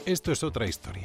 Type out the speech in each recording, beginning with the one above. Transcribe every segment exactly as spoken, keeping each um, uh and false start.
Esto es otra historia.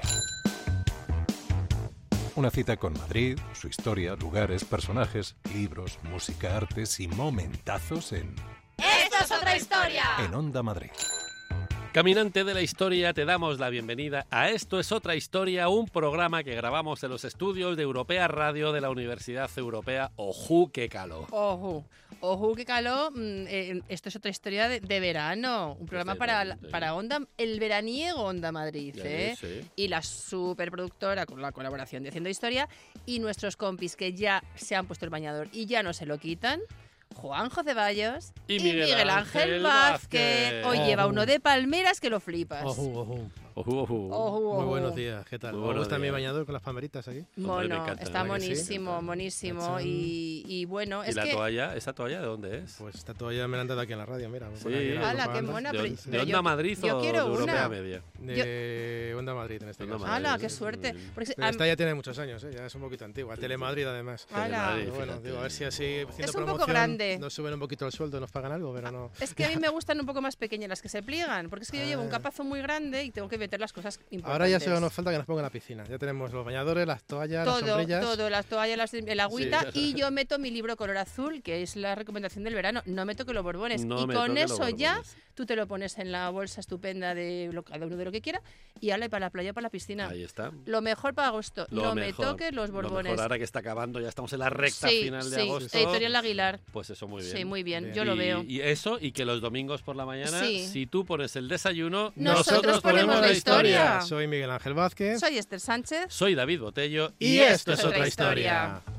Una cita con Madrid, su historia, lugares, personajes, libros, música, artes y momentazos en... ¡Esto es otra historia! En Onda Madrid. Caminante de la historia, te damos la bienvenida a Esto es otra historia, un programa que grabamos en los estudios de Europea Radio de la Universidad Europea. ¡Ojú, qué calor! ¡Ojú! ¡Ojú, qué calor! Eh, esto es otra historia de, de verano. Un programa para, para Onda, el veraniego Onda Madrid, ¿eh? Sí. Y la superproductora con la colaboración de Haciendo Historia y nuestros compis que ya se han puesto el bañador y ya no se lo quitan. Juanjo Ceballos y y Miguel, Miguel Ángel, Ángel Vázquez. Vázquez. Hoy Ojú. lleva uno de palmeras que lo flipas. Ojú, ojú. Ojú, ojú. Ojú, ojú. Muy buenos días, ¿qué tal? Muy ¿Os buenos gusta mi días. bañador con las palmeritas aquí? Hombre, me Mono, encanta, está ¿verdad que sí? monísimo, monísimo. Tachán. Y, y bueno, ¿Y es la que... toalla? ¿Esa toalla de dónde es? Pues esta toalla me la han dado aquí en la radio, mira. me Sí. pone aquí la ¡Hala, qué propaganda. mona! ¿De, pero- de pero Onda yo- Madrid yo o quiero de Europea una. Media? De Onda Madrid en este Onda caso. Madrid. ¡Hala, qué Sí, suerte! muy bien. Porque se- Pero am- esta ya tiene muchos años, ¿eh? Ya es un poquito antigua. Telemadrid además. ¡Hala! Telemadrid, Pero bueno, fíjate. digo, a ver si así haciendo Es un poco promoción grande. nos suben un poquito el sueldo, nos pagan algo, pero no. Es que a mí me gustan un poco más pequeñas las que se pliegan, porque es que yo llevo un Ah. capazo muy grande y tengo que meter las cosas importantes. Ahora ya solo nos falta que nos pongan la piscina. Ya tenemos los bañadores, las toallas, las todo, sombrillas. todo, las toallas, las- el agüita, Sí. y yo meto mi libro color azul, que es la recomendación del verano. No me toque los borbones. No y me con toque los eso ya borbones. tú te lo pones en la bolsa estupenda de lo, cada uno de lo que quiera y ala, y para la playa, para la piscina. Ahí está. Lo mejor para agosto. Lo no mejor, me toques los Lo borbones. mejor ahora que está acabando, ya estamos en la recta sí, final de sí, agosto. Editorial Aguilar. Pues eso, muy bien. Sí, muy bien. Bien. Yo lo Y- veo. Y eso, y que los domingos por la mañana, Sí. si tú pones el desayuno, Nosotros ponemos la historia. Soy Miguel Ángel Vázquez. Soy Esther Sánchez. Soy David Botello Y esto es otra historia. historia.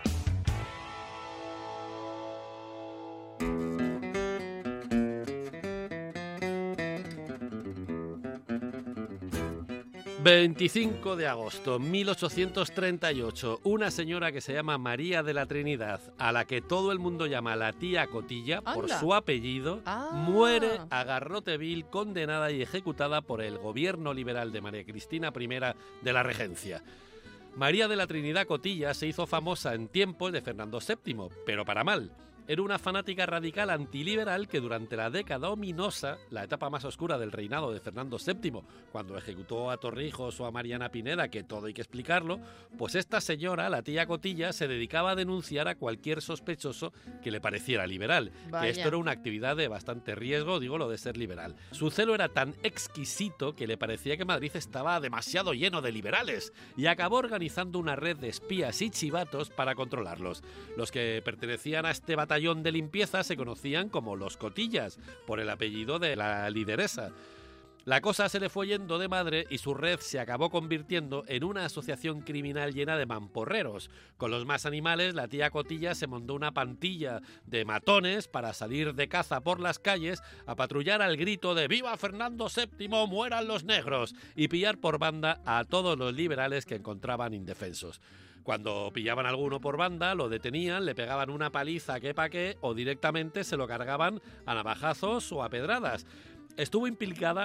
veinticinco de agosto de mil ochocientos treinta y ocho, una señora que se llama María de la Trinidad, a la que todo el mundo llama la tía Cotilla por Anda. su apellido, Ah. muere a garrote vil, condenada y ejecutada por el gobierno liberal de María Cristina I de la Regencia. María de la Trinidad Cotilla se hizo famosa en tiempos de Fernando séptimo, pero para mal. Era una fanática radical antiliberal que durante la década ominosa, la etapa más oscura del reinado de Fernando séptimo, cuando ejecutó a Torrijos o a Mariana Pineda, que todo hay que explicarlo, pues esta señora, la tía Cotilla, se dedicaba a denunciar a cualquier sospechoso que le pareciera liberal. Vaya. Que esto era una actividad de bastante riesgo, digo, lo de ser liberal. Su celo era tan exquisito que le parecía que Madrid estaba demasiado lleno de liberales y acabó organizando una red de espías y chivatos para controlarlos. Los que pertenecían a este batallón de limpieza se conocían como los Cotillas, por el apellido de la lideresa. La cosa se le fue yendo de madre y su red se acabó convirtiendo en una asociación criminal llena de mamporreros. Con los más animales, la tía Cotilla se montó una pantilla de matones para salir de caza por las calles, a patrullar al grito de ¡Viva Fernando séptimo, mueran los negros! Y pillar por banda a todos los liberales que encontraban indefensos. Cuando pillaban a alguno por banda, lo detenían, le pegaban una paliza que pa' qué, o directamente se lo cargaban a navajazos o a pedradas. Estuvo implicada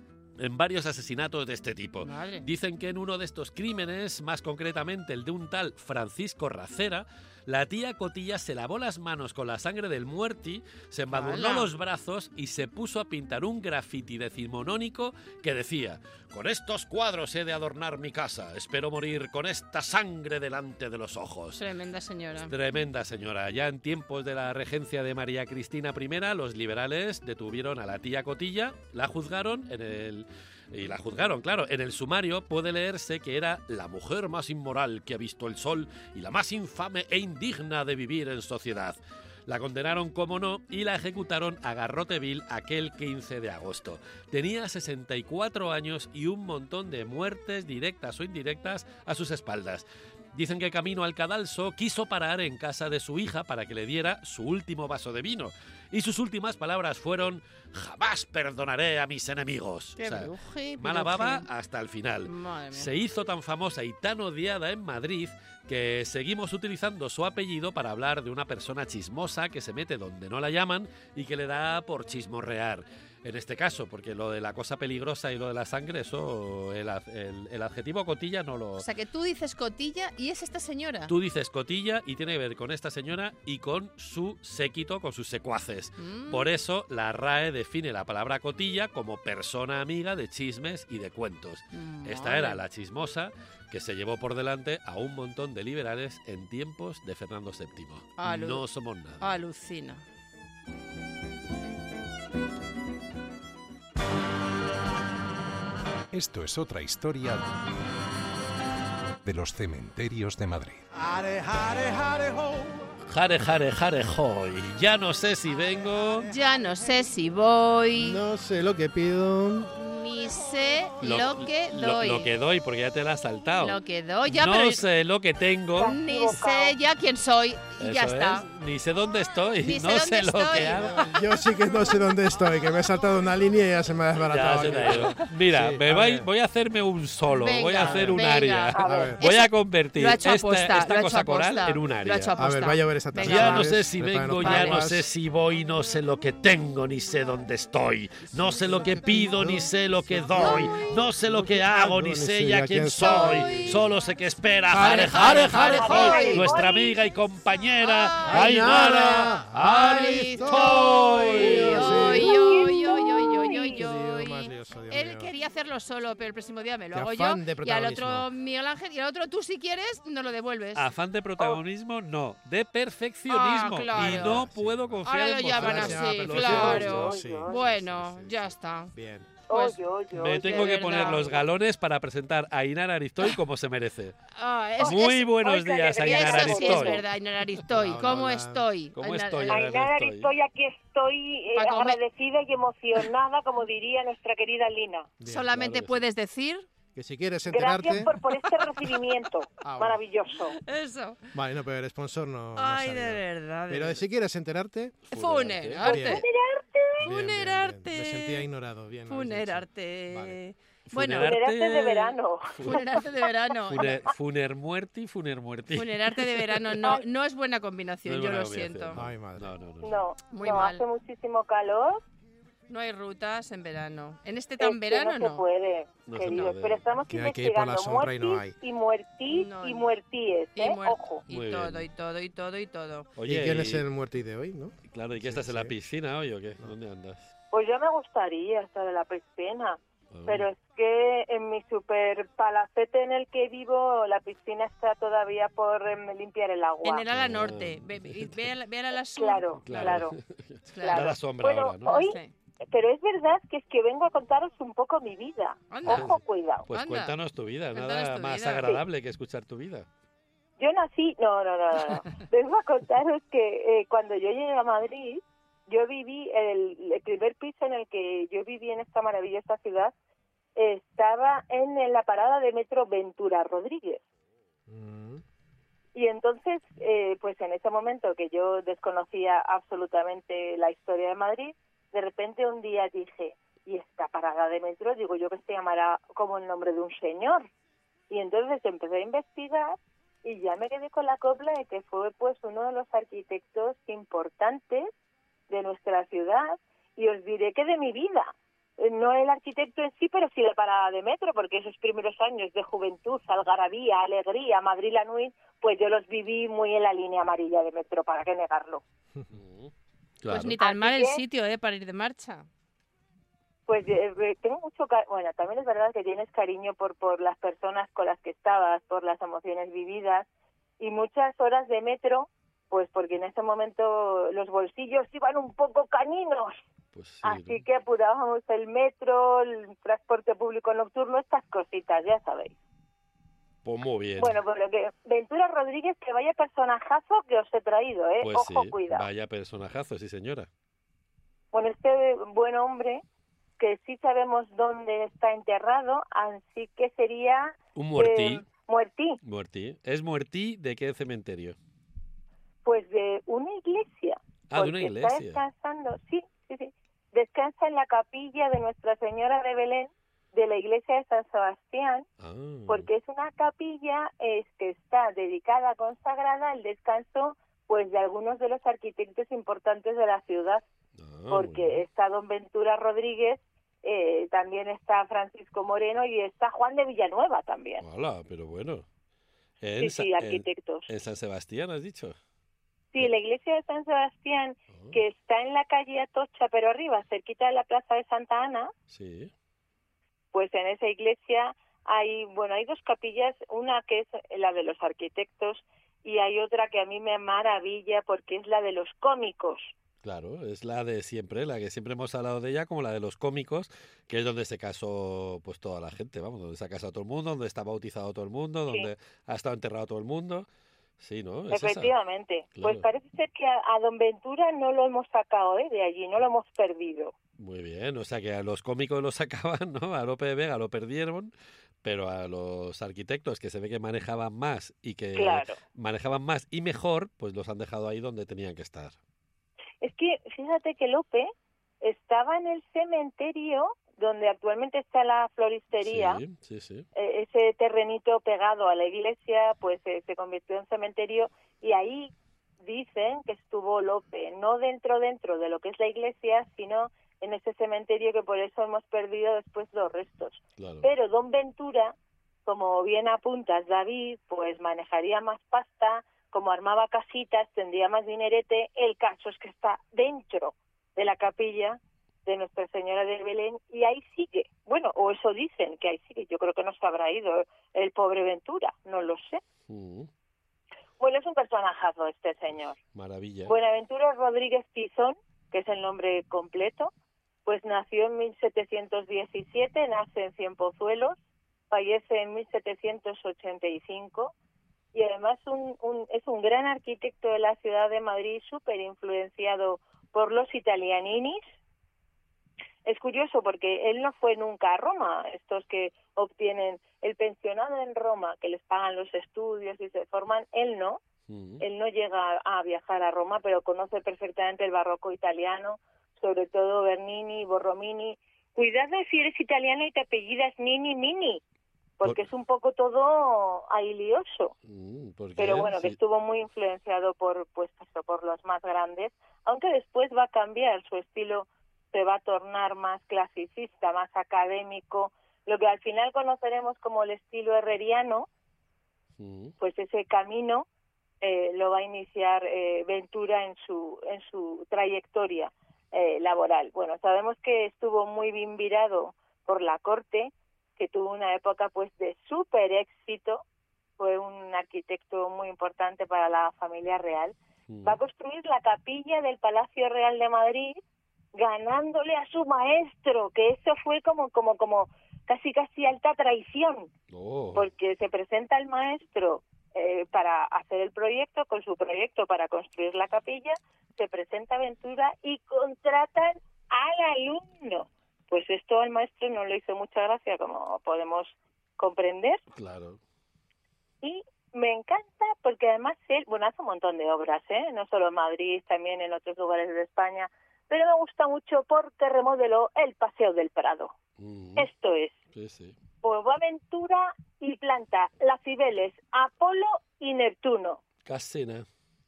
en varios asesinatos de este tipo. Madre. Dicen que en uno de estos crímenes, más concretamente el de un tal Francisco Racera, la tía Cotilla se lavó las manos con la sangre del muerti, se embadurnó ¡Hala! los brazos y se puso a pintar un grafiti decimonónico que decía: «Con estos cuadros he de adornar mi casa, espero morir con esta sangre delante de los ojos». Tremenda señora. Tremenda señora. Ya en tiempos de la regencia de María Cristina I, los liberales detuvieron a la tía Cotilla, la juzgaron en el... Y la juzgaron, claro. En el sumario puede leerse que era la mujer más inmoral que ha visto el sol y la más infame e indigna de vivir en sociedad. La condenaron, como no, y la ejecutaron a garrote vil aquel quince de agosto. Tenía sesenta y cuatro años y un montón de muertes directas o indirectas a sus espaldas. Dicen que camino al cadalso quiso parar en casa de su hija para que le diera su último vaso de vino. Y sus últimas palabras fueron: «Jamás perdonaré a mis enemigos». Qué O sea, bruji, mala bruji. baba hasta el final. Madre mía. Se hizo tan famosa y tan odiada en Madrid que seguimos utilizando su apellido para hablar de una persona chismosa que se mete donde no la llaman y que le da por chismorrear. En este caso, porque lo de la cosa peligrosa y lo de la sangre, eso, el, el, el adjetivo cotilla no lo... O sea, que tú dices cotilla y es esta señora. Tú dices cotilla y tiene que ver con esta señora y con su séquito, con sus secuaces. Mm. Por eso la R A E define la palabra cotilla como persona amiga de chismes y de cuentos. Mm, Esta vale. era la chismosa que se llevó por delante a un montón de liberales en tiempos de Fernando séptimo. Alu- No somos nada. Alucina. Esto es otra historia de los cementerios de Madrid. Jare, jare, jare, hoy. Ya no sé si vengo... Ya no sé si voy, No sé lo que pido. ni sé lo, que doy. Lo, lo que doy, porque ya te la has saltado. Lo que doy, ya, no pero sé lo que tengo. ni sé ya quién soy y ya Eso está. es. Ni sé dónde estoy. Ni sé no dónde sé lo estoy. que hago. Yo sí que no sé dónde estoy, que me he saltado una línea y ya se me ha Ya desbaratado. se te aquí. ha ido. Mira, Sí, me a voy, ver. voy a hacerme un solo. Venga, voy a hacer un venga. área. A ver. Voy Eso- a convertir lo ha hecho esta, aposta, esta lo ha hecho cosa coral aposta. en un Lo ha área. hecho A ver, aposta. vaya a ver esa Venga. Ya tarde. no sé si vengo, ya Vale. no sé si voy, no sé lo que tengo, ni sé dónde estoy. No sé lo que pido, ni sé lo que doy. No sé lo que hago, ni sé ya quién soy. Solo sé que espera. Jare, jare, jare, hoy. Nuestra amiga y compañera Ainara Aristoy. Oy, oy, oy, oy, oy, oy, oy, Qué lío oy. más lioso, Dios Él mío. quería hacerlo solo, pero el próximo día me lo Qué hago yo. afán de Y al otro protagonismo. Miguel Ángel y al otro tú si quieres nos lo devuelves. Afán de protagonismo, no, de perfeccionismo. Ah, claro. Y no puedo confiar Ahora en lo llaman vosotros. así, pero Lo claro. sí, sí, sí, Bueno, sí, sí, ya sí. está. Bien. Pues, Oye, oye, Me oye. tengo que verdad. poner los galones para presentar a Ainara Aristoy como se merece. Ah, es- Muy es- buenos Ay, qué días, alegría. Ainara Eso sí es Aristoy. verdad, Ainara Aristoy. Hola, ¿Cómo hola. estoy? ¿Cómo Ainara- estoy, Ainara- Ainara Estoy. Aristoy, aquí estoy eh, Pa' comer. agradecida y emocionada, como diría nuestra querida Lina. Bien. Solamente claro que sí. puedes decir Que si quieres enterarte. Gracias por, por este recibimiento Ah, bueno. maravilloso. eso. Vale, no, pero el sponsor no. no Ay, ha de salido. verdad. de Pero verdad. si quieres enterarte. Funerarte. Bien. Bien, bien, bien. Funerarte. Me sentía ignorado. Bien. lo has dicho. Funerarte. Vale. Bueno, Funerarte- Funerarte de verano. funerarte de verano. Funer, funer muerti, funer muerti. Funerarte de verano no, no es buena combinación, No es yo buena lo combinación, siento. no. Ay, madre. No, no, no. No, Muy no mal. hace muchísimo calor. No hay rutas en verano. En este Es tan que verano no se no. puede, No se queridos. puede. Pero estamos Que hay que ir por la investigando sombra y no muertis y muertis No, y no. muertíes, Y, ¿eh? muer- Ojo. y Muy todo, bien. y todo, y todo, y todo. Oye, ¿Y quién y- es el muerti de hoy, no? Claro, ¿y qué Sí, estás en la sí. piscina hoy o qué? ¿Dónde andas? Pues ya me gustaría estar en la piscina. Ah. Pero es que en mi super palacete en el que vivo, la piscina está todavía por em, limpiar el agua. En el ala Ah. norte. Ve, ve, ve al- ve al ala sur. Claro, claro. Da la sombra Bueno, ahora, ¿no? hoy- Sí. Pero es verdad que es que vengo a contaros un poco mi vida. Anda. Ojo, cuidado. Pues Anda. cuéntanos tu vida, Cuéntanos nada tu más vida. agradable que escuchar tu vida. Yo nací... No, no, no, no. no. Vengo a contaros que eh, cuando yo llegué a Madrid, yo viví, el, el primer piso en el que yo viví en esta maravillosa ciudad, eh, estaba en, en la parada de metro Ventura Rodríguez. Mm. Y entonces, eh, pues en ese momento que yo desconocía absolutamente la historia de Madrid, de repente un día dije, ¿y esta parada de metro? Digo yo que se llamará como el nombre de un señor. Y entonces empecé a investigar y ya me quedé con la copla de que fue pues uno de los arquitectos importantes de nuestra ciudad, y os diré que de mi vida. Eh, No el arquitecto en sí, pero sí la parada de metro, porque esos primeros años de juventud, algarabía, alegría, Madrid-Lanuit, pues yo los viví muy en la línea amarilla de metro, ¿para qué negarlo? Mm, Claro. Pues ni tan Así mal el que- sitio, ¿eh? Para ir de marcha. Pues eh, eh, tengo mucho cariño, bueno, también es verdad que tienes cariño por, por las personas con las que estabas, por las emociones vividas, y muchas horas de metro, pues porque en ese momento los bolsillos iban un poco cañinos. Pues sí, Así ¿no? que apurábamos el metro, el transporte público nocturno, estas cositas, ya sabéis. Pues muy bien. Bueno, pues lo que Ventura Rodríguez, que vaya personajazo que os he traído, ¿eh? Pues Ojo, sí, cuidado. vaya personajazo, sí señora. Bueno, este buen hombre, que sí sabemos dónde está enterrado, así que sería... Un muertí. eh, muertí, Muertí. ¿Es muertí de qué cementerio? pues de una iglesia. Ah, de una porque Está iglesia. descansando, sí, sí, sí. Descansa en la capilla de Nuestra Señora de Belén, de la iglesia de San Sebastián, Ah. porque es una capilla es que está dedicada, consagrada al descanso pues de algunos de los arquitectos importantes de la ciudad. Ah, porque muy bien. está don Ventura Rodríguez, eh, también está Francisco Moreno y está Juan de Villanueva también. Hola, pero bueno. Sí, En, Sa- sí, en, arquitectos. en San Sebastián, ¿has dicho? Sí, la iglesia de San Sebastián, Oh, que está en la calle Atocha, pero arriba, cerquita de la plaza de Santa Ana, sí. pues en esa iglesia hay, bueno, hay dos capillas, una que es la de los arquitectos y hay otra que a mí me maravilla porque es la de los cómicos. Claro, es la de siempre, la que siempre hemos hablado de ella, como la de los cómicos, que es donde se casó pues toda la gente, vamos, donde se ha casado todo el mundo, donde está bautizado todo el mundo, Sí, donde ha estado enterrado todo el mundo. Sí, ¿no? Es esa, efectivamente. Pues claro. parece ser que a, a don Ventura no lo hemos sacado ¿eh? de allí, no lo hemos perdido. Muy bien, o sea que a los cómicos los sacaban, ¿no? A Lope de Vega lo perdieron, pero a los arquitectos que se ve que manejaban más y que Claro. manejaban más y mejor, pues los han dejado ahí donde tenían que estar. Es que fíjate que Lope estaba en el cementerio donde actualmente está la floristería. Sí, sí, sí. Eh, ese terrenito pegado a la iglesia pues eh, se convirtió en cementerio y ahí dicen que estuvo Lope, no dentro dentro de lo que es la iglesia, sino en ese cementerio que por eso hemos perdido después los restos. Claro. Pero don Ventura, como bien apuntas David, pues manejaría más pasta, como armaba casitas, tendría más dinerete. El caso es que está dentro de la capilla de Nuestra Señora del Belén y ahí sigue. Bueno, o eso dicen, que ahí sigue. Yo creo que no se habrá ido el pobre Ventura, no lo sé. Mm, Bueno, es un personajazo este señor. maravilla. Buenaventura Rodríguez Tizón, que es el nombre completo, pues nació en mil setecientos diecisiete, nace en Cienpozuelos, fallece en mil setecientos ochenta y cinco y además un, un, es un gran arquitecto de la ciudad de Madrid, súper influenciado por los italianinis. Es curioso porque él no fue nunca a Roma, estos que obtienen el pensionado en Roma, que les pagan los estudios y se forman, él no. Mm, Él no llega a viajar a Roma, pero conoce perfectamente el barroco italiano, sobre todo Bernini, Borromini. Cuidado si eres italiano y te apellidas Nini Mini, porque por- es un poco todo ahí lioso. mm, ¿por Pero qué? bueno, que Sí, estuvo muy influenciado por, pues, eso, por los más grandes, aunque después va a cambiar su estilo, se va a tornar más clasicista, más académico, lo que al final conoceremos como el estilo herreriano, mm, pues ese camino eh, lo va a iniciar eh, Ventura en su en su trayectoria eh, laboral. Bueno, sabemos que estuvo muy bien virado por la corte, que tuvo una época pues de súper éxito, fue un arquitecto muy importante para la familia real. mm. Va a construir la capilla del Palacio Real de Madrid, ganándole a su maestro, que eso fue como como como casi casi alta traición, Oh, porque se presenta el maestro eh, para hacer el proyecto, con su proyecto para construir la capilla, se presenta Ventura y contratan al alumno. Pues esto al maestro no le hizo mucha gracia, como podemos comprender, claro. y me encanta porque además él, bueno, hace un montón de obras, ¿eh? No solo en Madrid, también en otros lugares de España, pero me gusta mucho porque remodeló el Paseo del Prado. Mm, Esto es, sí, sí. pues va Ventura y planta las Cibeles, Apolo y Neptuno. Casena.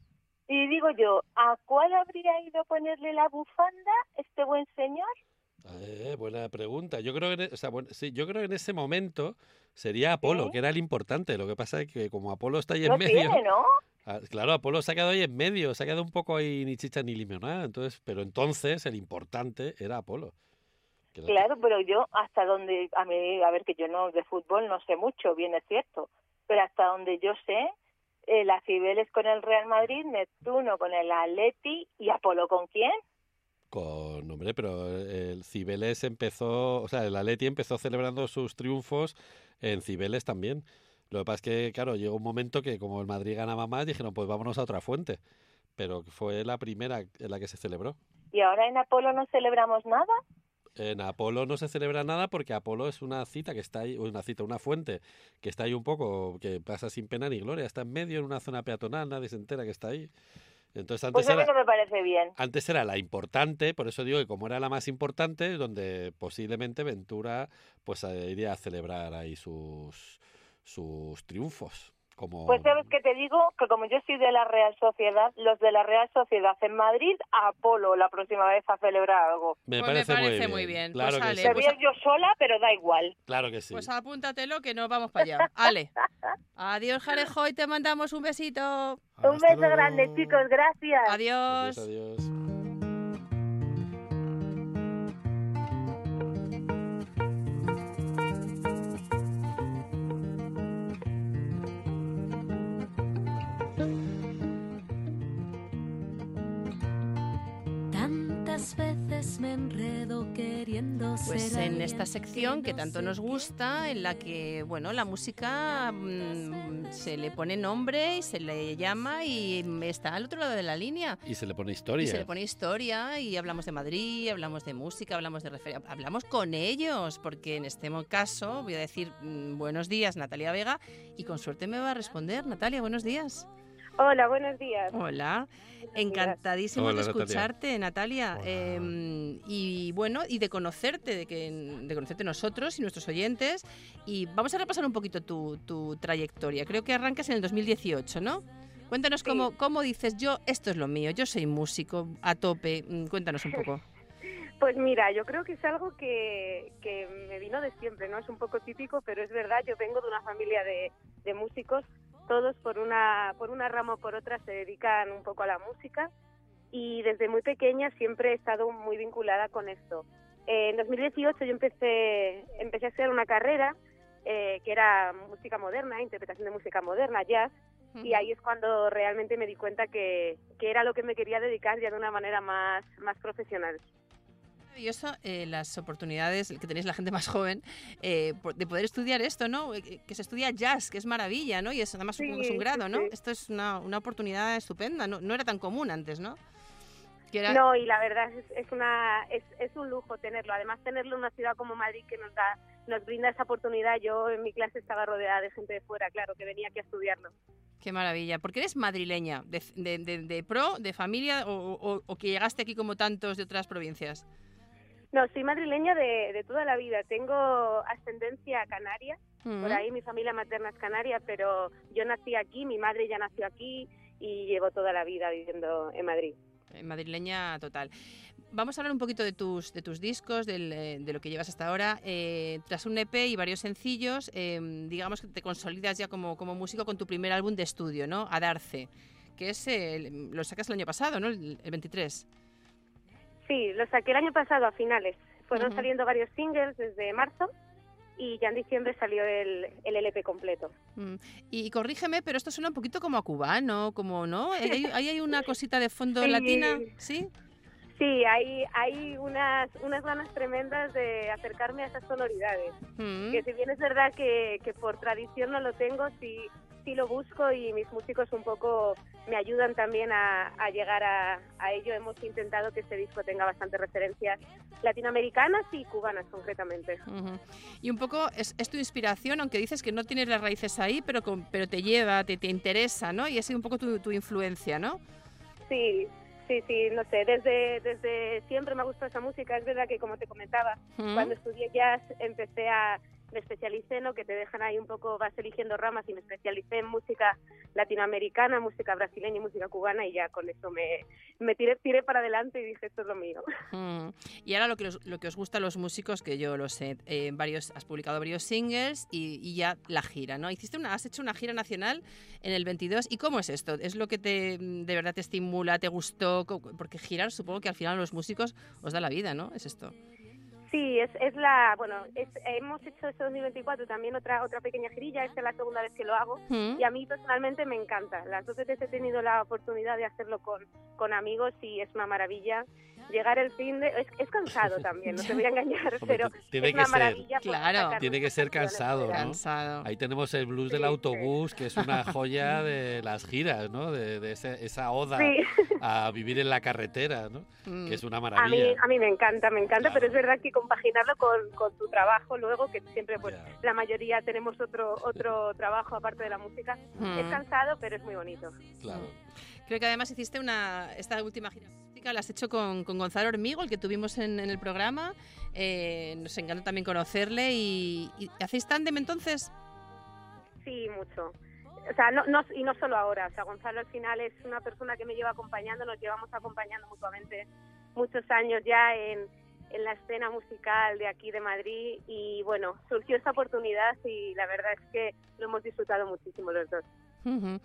Y digo yo, ¿a cuál habría ido a ponerle la bufanda este buen señor? Eh, buena pregunta. Yo creo que, en e- o sea, bueno, sí, yo creo que en ese momento sería Apolo, ¿Sí? que era el importante. Lo que pasa es que como Apolo está ahí en No medio, tiene, ¿no? ah, claro, Apolo se ha quedado ahí en medio, se ha quedado un poco ahí ni chicha ni limonada. Entonces, pero entonces el importante era Apolo. Que lo te- Claro, pero yo hasta donde, a mí, a ver, que yo no de fútbol no sé mucho, bien es cierto, pero hasta donde yo sé, eh, las Cibeles con el Real Madrid, Neptuno con el Atleti y Apolo ¿con quién? Con, hombre, pero el Cibeles empezó, o sea, el Atleti empezó celebrando sus triunfos en Cibeles también. Lo que pasa es que, claro, llegó un momento que como el Madrid ganaba más, dijeron, pues vámonos a otra fuente. Pero fue la primera en la que se celebró. Y ahora en Apolo no celebramos nada. En Apolo no se celebra nada porque Apolo es una cita que está ahí, una cita, una fuente que está ahí un poco, que pasa sin pena ni gloria, está en medio en una zona peatonal, nadie se entera que está ahí. Entonces antes Pues a mí era, no me parece bien. antes era la importante, por eso digo que como era la más importante, donde posiblemente Ventura pues eh, iría a celebrar ahí sus, sus triunfos. Como... Pues sabes que te digo que como yo soy de la Real Sociedad, los de la Real Sociedad en Madrid, a Apolo la próxima vez a celebrar algo. Me Pues me parece, parece muy muy bien. bien. Claro Pues que ale, sí. pues Sería yo sola, pero da igual. Claro que sí. Pues apúntatelo que nos vamos para allá. Ale. Adiós, Jarejo, y te mandamos un besito. Un Hasta beso luego. grande, chicos, gracias. Adiós. Adiós, adiós. Tantas veces me enredo queriendo Pues ser en alguien esta sección que no tanto sé nos quién gusta, en la que, bueno, la música mm, se le pone nombre y se le llama y está al otro lado de la línea. Y se le pone historia. Y se le pone historia y hablamos de Madrid, hablamos de música, hablamos de refer- hablamos con ellos, porque en este mo- caso voy a decir mm, buenos días, Natalia Vega, y con suerte me va a responder. Natalia, buenos días. Hola, buenos días. Hola, encantadísimo Hola, de Natalia. escucharte, Natalia. Hola. Eh, y bueno, y de conocerte, de que de conocerte nosotros y nuestros oyentes. Y vamos a repasar un poquito tu, tu trayectoria. Creo que arrancas en el dos mil dieciocho, ¿no? Cuéntanos Sí. cómo, cómo dices, yo, esto es lo mío, yo soy músico a tope. Mm, Cuéntanos un poco. Pues mira, yo creo que es algo que, que me vino de siempre, ¿no? Es un poco típico, pero es verdad, yo vengo de una familia de, de músicos, todos por una, por una rama o por otra se dedican un poco a la música y desde muy pequeña siempre he estado muy vinculada con esto. Eh, en dos mil dieciocho yo empecé, empecé a hacer una carrera eh, que era música moderna, interpretación de música moderna, jazz, y ahí es cuando realmente me di cuenta que, que era lo que me quería dedicar ya de una manera más, más profesional. Maravilloso eh, las oportunidades que tenéis la gente más joven eh, por- de poder estudiar esto, ¿no? Eh, Que se estudia jazz, que es maravilla, ¿no? Y es además supongo que es un Sí, grado, sí, ¿no? sí. Esto es una, una oportunidad estupenda, ¿no? No era tan común antes, ¿no? Que era... No, y la verdad es, es una es, es un lujo tenerlo. Además, tenerlo en una ciudad como Madrid que nos da nos brinda esa oportunidad. Yo en mi clase estaba rodeada de gente de fuera, claro, que venía aquí a estudiarlo. Qué maravilla. Porque eres madrileña, de, de, de, de pro, de familia, o, o, o que llegaste aquí como tantos de otras provincias. No, soy madrileña de, de toda la vida. Tengo ascendencia canaria. Mm. Por ahí mi familia materna es canaria, pero yo nací aquí, mi madre ya nació aquí y llevo toda la vida viviendo en Madrid. Eh, Madrileña total. Vamos a hablar un poquito de tus, de tus discos, del, eh, de lo que llevas hasta ahora. Eh, tras un E P y varios sencillos, eh, digamos que te consolidas ya como, como músico con tu primer álbum de estudio, ¿no? Adarce, que es eh, lo sacas el año pasado, ¿no? El, el veintitrés. Sí, lo saqué el año pasado a finales. Fueron Ujú. saliendo varios singles desde marzo y ya en diciembre salió el, el L P completo. Mm. Y, y corrígeme, pero esto suena un poquito como a cubano, como, ¿no? Ahí hay, ahí hay una cosita de fondo Sí. latina, ¿sí? Sí, hay, hay unas, unas ganas tremendas de acercarme a esas sonoridades. Mm. Que si bien es verdad que, que por tradición no lo tengo, sí, sí lo busco y mis músicos un poco me ayudan también a, a llegar a, a ello. Hemos intentado que este disco tenga bastantes referencias latinoamericanas y cubanas concretamente. Ujú. Y un poco es, es tu inspiración, aunque dices que no tienes las raíces ahí, pero, con- pero te lleva, te, te interesa, ¿no? Y ha sido un poco tu, tu influencia, ¿no? Sí, sí, sí, no sé, desde, desde siempre me ha gustado esa música. Es verdad que, como te comentaba, Mm. cuando estudié jazz empecé a... me especialicé en lo que te dejan ahí un poco, vas eligiendo ramas y me especialicé en música latinoamericana, música brasileña y música cubana y ya con eso me, me tiré, tiré para adelante y dije, esto es lo mío. Mm. Y ahora lo que, os, lo que os gusta a los músicos, que yo lo sé, eh, varios, has publicado varios singles y, y ya la gira, ¿no? Hiciste una, has hecho una gira nacional en el veintidós. ¿Y cómo es esto? ¿Es lo que te, de verdad te estimula, te gustó? Co- Porque girar, supongo que al final a los músicos os da la vida, ¿no? Es esto. Sí, es, es la, bueno, es, hemos hecho este dos mil veinticuatro también otra otra pequeña girilla, esta es la segunda vez que lo hago Mm. y a mí personalmente me encanta. Las dos veces he tenido la oportunidad de hacerlo con, con amigos y es una maravilla. Llegar el fin de... Es, es cansado también, no te voy a engañar, Hombre, pero tiene es una que ser. maravilla. poder Claro. sacar Tiene que nuestras ser canciones cansado, fuera. ¿no? Cansado. Ahí tenemos el blues del Sí, autobús, que es una joya de las giras, ¿no? De, de ese- esa oda Sí. a vivir en la carretera, ¿no? Mm. Que es una A mí, maravilla. a mí me encanta, me encanta, Claro. pero es verdad que compaginarlo con, con tu trabajo luego, que siempre pues Ya. la mayoría tenemos otro otro trabajo aparte de la música, Mm. es cansado, pero es muy bonito. Claro. Creo que además hiciste una esta última gira acústica, la has hecho con, con Gonzalo Hormigo, el que tuvimos en, en el programa. Eh, nos encanta también conocerle. Y, y ¿hacéis tándem entonces? Sí, mucho. o sea, no, no, y no solo ahora, o sea, Gonzalo al final es una persona que me lleva acompañando, nos llevamos acompañando mutuamente muchos años ya en, en la escena musical de aquí de Madrid y bueno, surgió esta oportunidad y la verdad es que lo hemos disfrutado muchísimo los dos. Uh-huh.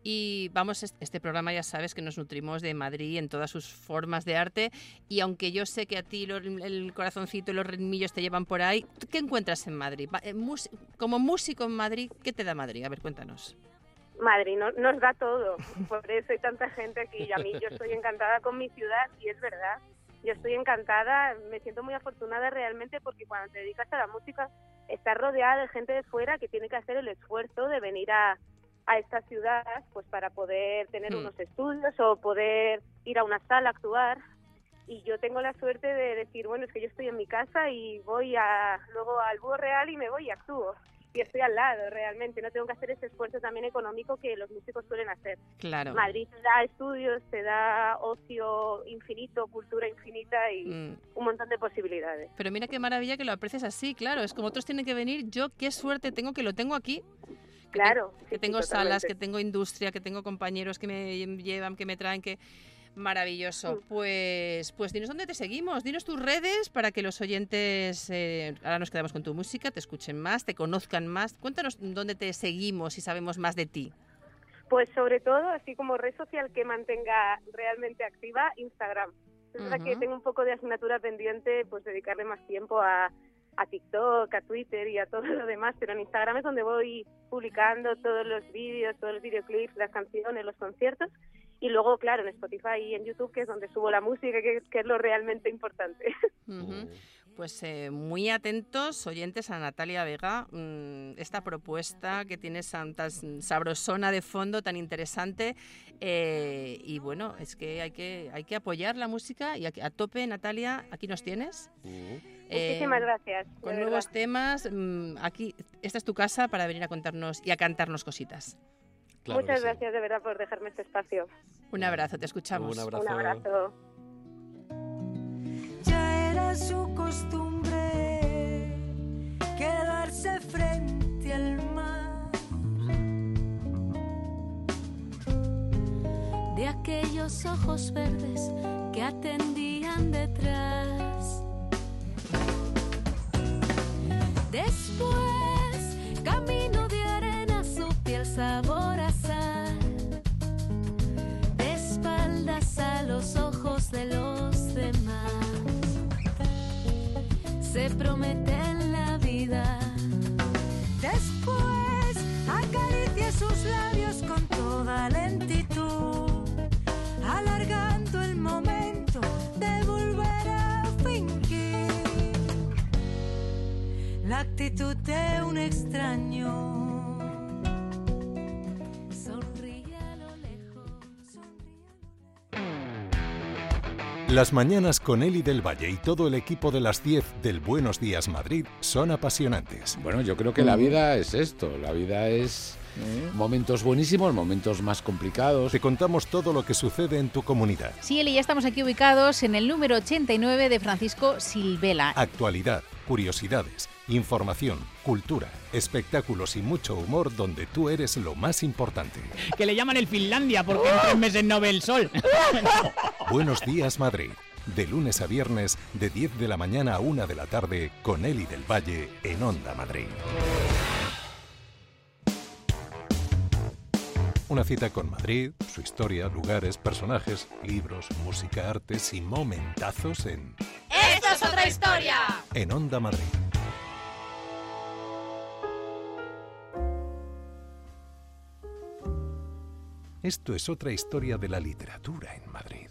Y vamos, este programa ya sabes que nos nutrimos de Madrid en todas sus formas de arte y aunque yo sé que a ti lo, el corazoncito y los ritmillos te llevan por ahí, ¿qué encuentras en Madrid? Como músico en Madrid, ¿qué te da Madrid? A ver, cuéntanos. Madrid no, nos da todo, por eso hay tanta gente aquí y a mí yo estoy encantada con mi ciudad y es verdad, yo estoy encantada, me siento muy afortunada realmente porque cuando te dedicas a la música estás rodeada de gente de fuera que tiene que hacer el esfuerzo de venir a a esta ciudad pues para poder tener hmm. unos estudios o poder ir a una sala a actuar y yo tengo la suerte de decir, bueno, es que yo estoy en mi casa y voy a luego al Búho Real y me voy y actúo y estoy al lado realmente, no tengo que hacer ese esfuerzo también económico que los músicos suelen hacer. Claro. Madrid te da estudios, te da ocio infinito, cultura infinita y mm. un montón de posibilidades. Pero mira qué maravilla que lo aprecies así, claro, es como otros tienen que venir, yo qué suerte tengo que lo tengo aquí. Que claro. Te, que sí, tengo sí, salas, que tengo industria, que tengo compañeros que me llevan, que me traen, que... Maravilloso. Mm. Pues pues dinos dónde te seguimos, dinos tus redes para que los oyentes, eh, ahora nos quedamos con tu música, te escuchen más, te conozcan más. Cuéntanos dónde te seguimos y sabemos más de ti. Pues sobre todo, así como red social que mantenga realmente activa, Instagram. Es verdad uh-huh. que tengo un poco de asignatura pendiente, pues dedicarle más tiempo a... a TikTok, a Twitter y a todo lo demás, pero en Instagram es donde voy publicando todos los vídeos, todos los videoclips, las canciones, los conciertos y luego, claro, en Spotify y en YouTube, que es donde subo la música, que, que es lo realmente importante. Uh-huh. Pues eh, muy atentos, oyentes, a Natalia Vega, mmm, esta propuesta que tienes tan sabrosona de fondo, tan interesante, eh, y bueno, es que hay que hay que apoyar la música y a, a tope, Natalia, aquí nos tienes. Uh-huh. Eh, Muchísimas gracias. Con nuevos verdad. temas, mmm, aquí, esta es tu casa para venir a contarnos y a cantarnos cositas. Claro Muchas gracias sí. de verdad por dejarme este espacio. Un abrazo, te escuchamos. Un abrazo. Un abrazo. Ya era su costumbre quedarse frente al mar, de aquellos ojos verdes que atendían detrás. Después, camino de arena, su piel sabor a sal, de espaldas a los ojos de los demás. Se prometen la vida. Después acaricia sus labios con toda lentitud, alargando el momento de volver a fingir la actitud de un extraño. Sonríe a lo lejos, sonríe a lo lejos. Las mañanas con Eli del Valle y todo el equipo de las diez del Buenos Días Madrid son apasionantes. Bueno, yo creo que la vida es esto, la vida es momentos buenísimos, momentos más complicados. Te contamos todo lo que sucede en tu comunidad. Sí, Eli, ya estamos aquí ubicados en el número ochenta y nueve de Francisco Silvela. Actualidad, curiosidades, información, cultura, espectáculos y mucho humor donde tú eres lo más importante. Que le llaman el Finlandia porque en tres meses no ve el sol. Buenos Días Madrid, de lunes a viernes de diez de la mañana a una de la tarde con Eli del Valle en Onda Madrid. Una cita con Madrid, su historia, lugares, personajes, libros, música, artes y momentazos en... ¡Esto es otra historia! En Onda Madrid. Esto es otra historia de la literatura en Madrid.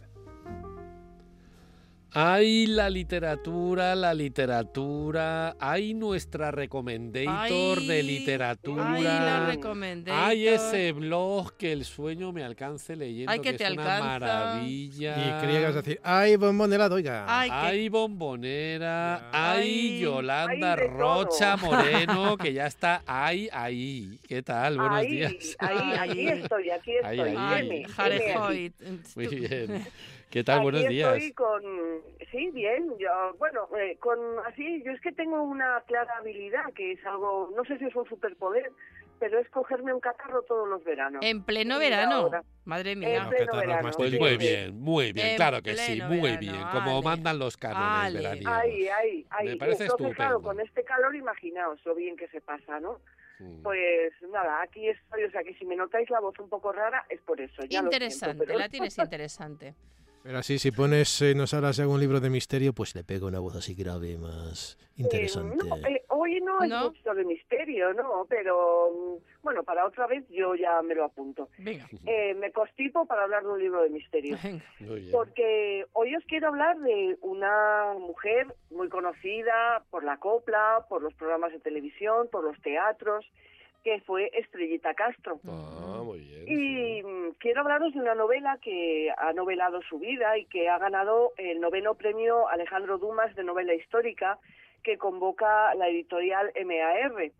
Ay, la literatura, la literatura. Ay, nuestra recomendator ay, de literatura. Ay, la recomendator. Ay, ese blog que el sueño me alcance leyendo, ay, que, que te es alcanza. Una maravilla. Y creía que ibas a decir, ay, bombonera doya. Ay, ay que... bombonera. Ay, ay Yolanda ay, Rocha Moreno, que ya está ahí, ahí. ¿Qué tal? Buenos ay, días. Ahí, aquí estoy, aquí estoy. Ay, ay, ay. Muy bien. ¿Qué tal? Aquí Buenos días. Estoy con, sí, bien. Yo, bueno, eh, con así, yo es que tengo una clara habilidad que es algo, no sé si es un superpoder, pero es cogerme un catarro todos los veranos. En pleno Y verano. ahora- Madre mía. En pleno verano. Pues muy bien, muy bien, En claro que sí, pleno muy verano, bien, como ale. mandan los cánones Ale. veraniegos. Ay, ay, ay. Me parece Entonces, claro, estupendo. con este calor, imaginaos lo bien que se pasa, ¿no? Mm. Pues nada, aquí estoy, o sea que si me notáis la voz un poco rara es por eso. Ya lo siento, Interesante, pero- la tienes interesante. Pero así, si pones, eh, nos hablas de algún libro de misterio, pues le pego una voz así grave, más interesante. Eh, no, eh, hoy no es ¿No? mucho de misterio, ¿no? Pero mm, bueno, para otra vez yo ya me lo apunto. Venga. Eh, me constipo para hablar de un libro de misterio. Muy bien. Porque hoy os quiero hablar de una mujer muy conocida por la copla, por los programas de televisión, por los teatros, que fue Estrellita Castro. Ah, muy bien. Y mm, quiero hablaros de una novela que ha novelado su vida y que ha ganado el noveno premio Alejandro Dumas de novela histórica que convoca la editorial M A R.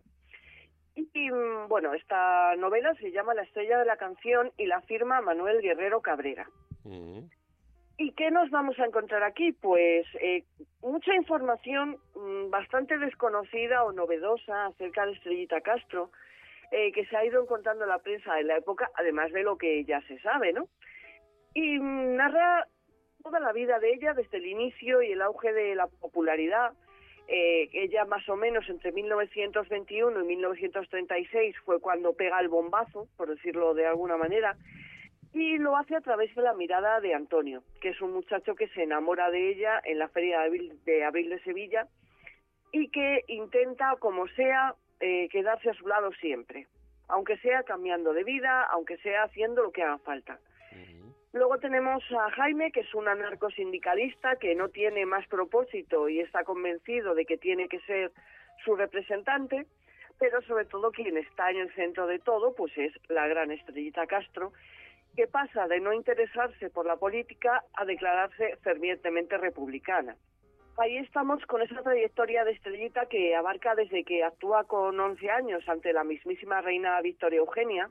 Y mm, bueno, esta novela se llama La estrella de la canción y la firma Manuel Guerrero Cabrera. Mm. ¿Y qué nos vamos a encontrar aquí? Pues eh, mucha información mm, bastante desconocida o novedosa acerca de Estrellita Castro, eh, que se ha ido encontrando en la prensa de la época, además de lo que ya se sabe, ¿no? Y mm, narra toda la vida de ella desde el inicio y el auge de la popularidad. Eh, ella más o menos entre mil novecientos veintiuno y mil novecientos treinta y seis fue cuando pega el bombazo, por decirlo de alguna manera, y lo hace a través de la mirada de Antonio, que es un muchacho que se enamora de ella en la Feria de Abril de, Abril de Sevilla y que intenta, como sea, eh, quedarse a su lado siempre, aunque sea cambiando de vida, aunque sea haciendo lo que haga falta. Luego tenemos a Jaime, que es un anarcosindicalista que no tiene más propósito y está convencido de que tiene que ser su representante, pero sobre todo quien está en el centro de todo pues es la gran Estrellita Castro, que pasa de no interesarse por la política a declararse fervientemente republicana. Ahí estamos con esa trayectoria de Estrellita que abarca desde que actúa con once años ante la mismísima reina Victoria Eugenia,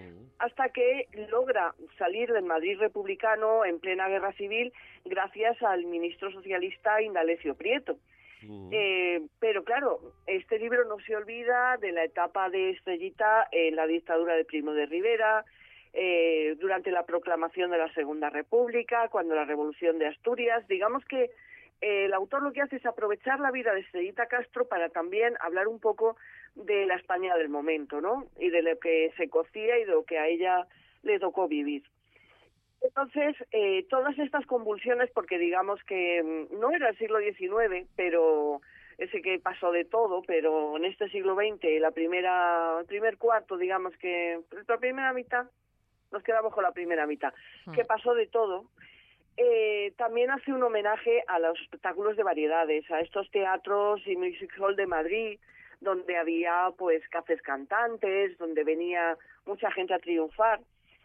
hasta que logra salir del Madrid republicano en plena guerra civil gracias al ministro socialista Indalecio Prieto. Mm. Eh, pero claro, este libro no se olvida de la etapa de Estrellita en la dictadura de Primo de Rivera, eh, durante la proclamación de la Segunda República, cuando la Revolución de Asturias. Digamos que eh, el autor lo que hace es aprovechar la vida de Estrellita Castro para también hablar un poco de la España del momento, ¿no? Y de lo que se cocía y de lo que a ella le tocó vivir. Entonces, eh, todas estas convulsiones, porque digamos que mm, no era el siglo diecinueve, pero ese que pasó de todo, pero en este siglo veinte, la primera, el primer cuarto, digamos que la primera mitad, nos quedamos con la primera mitad, mm. que pasó de todo. Eh, también hace un homenaje a los espectáculos de variedades, a estos teatros y music hall de Madrid, donde había pues cafés cantantes, donde venía mucha gente a triunfar.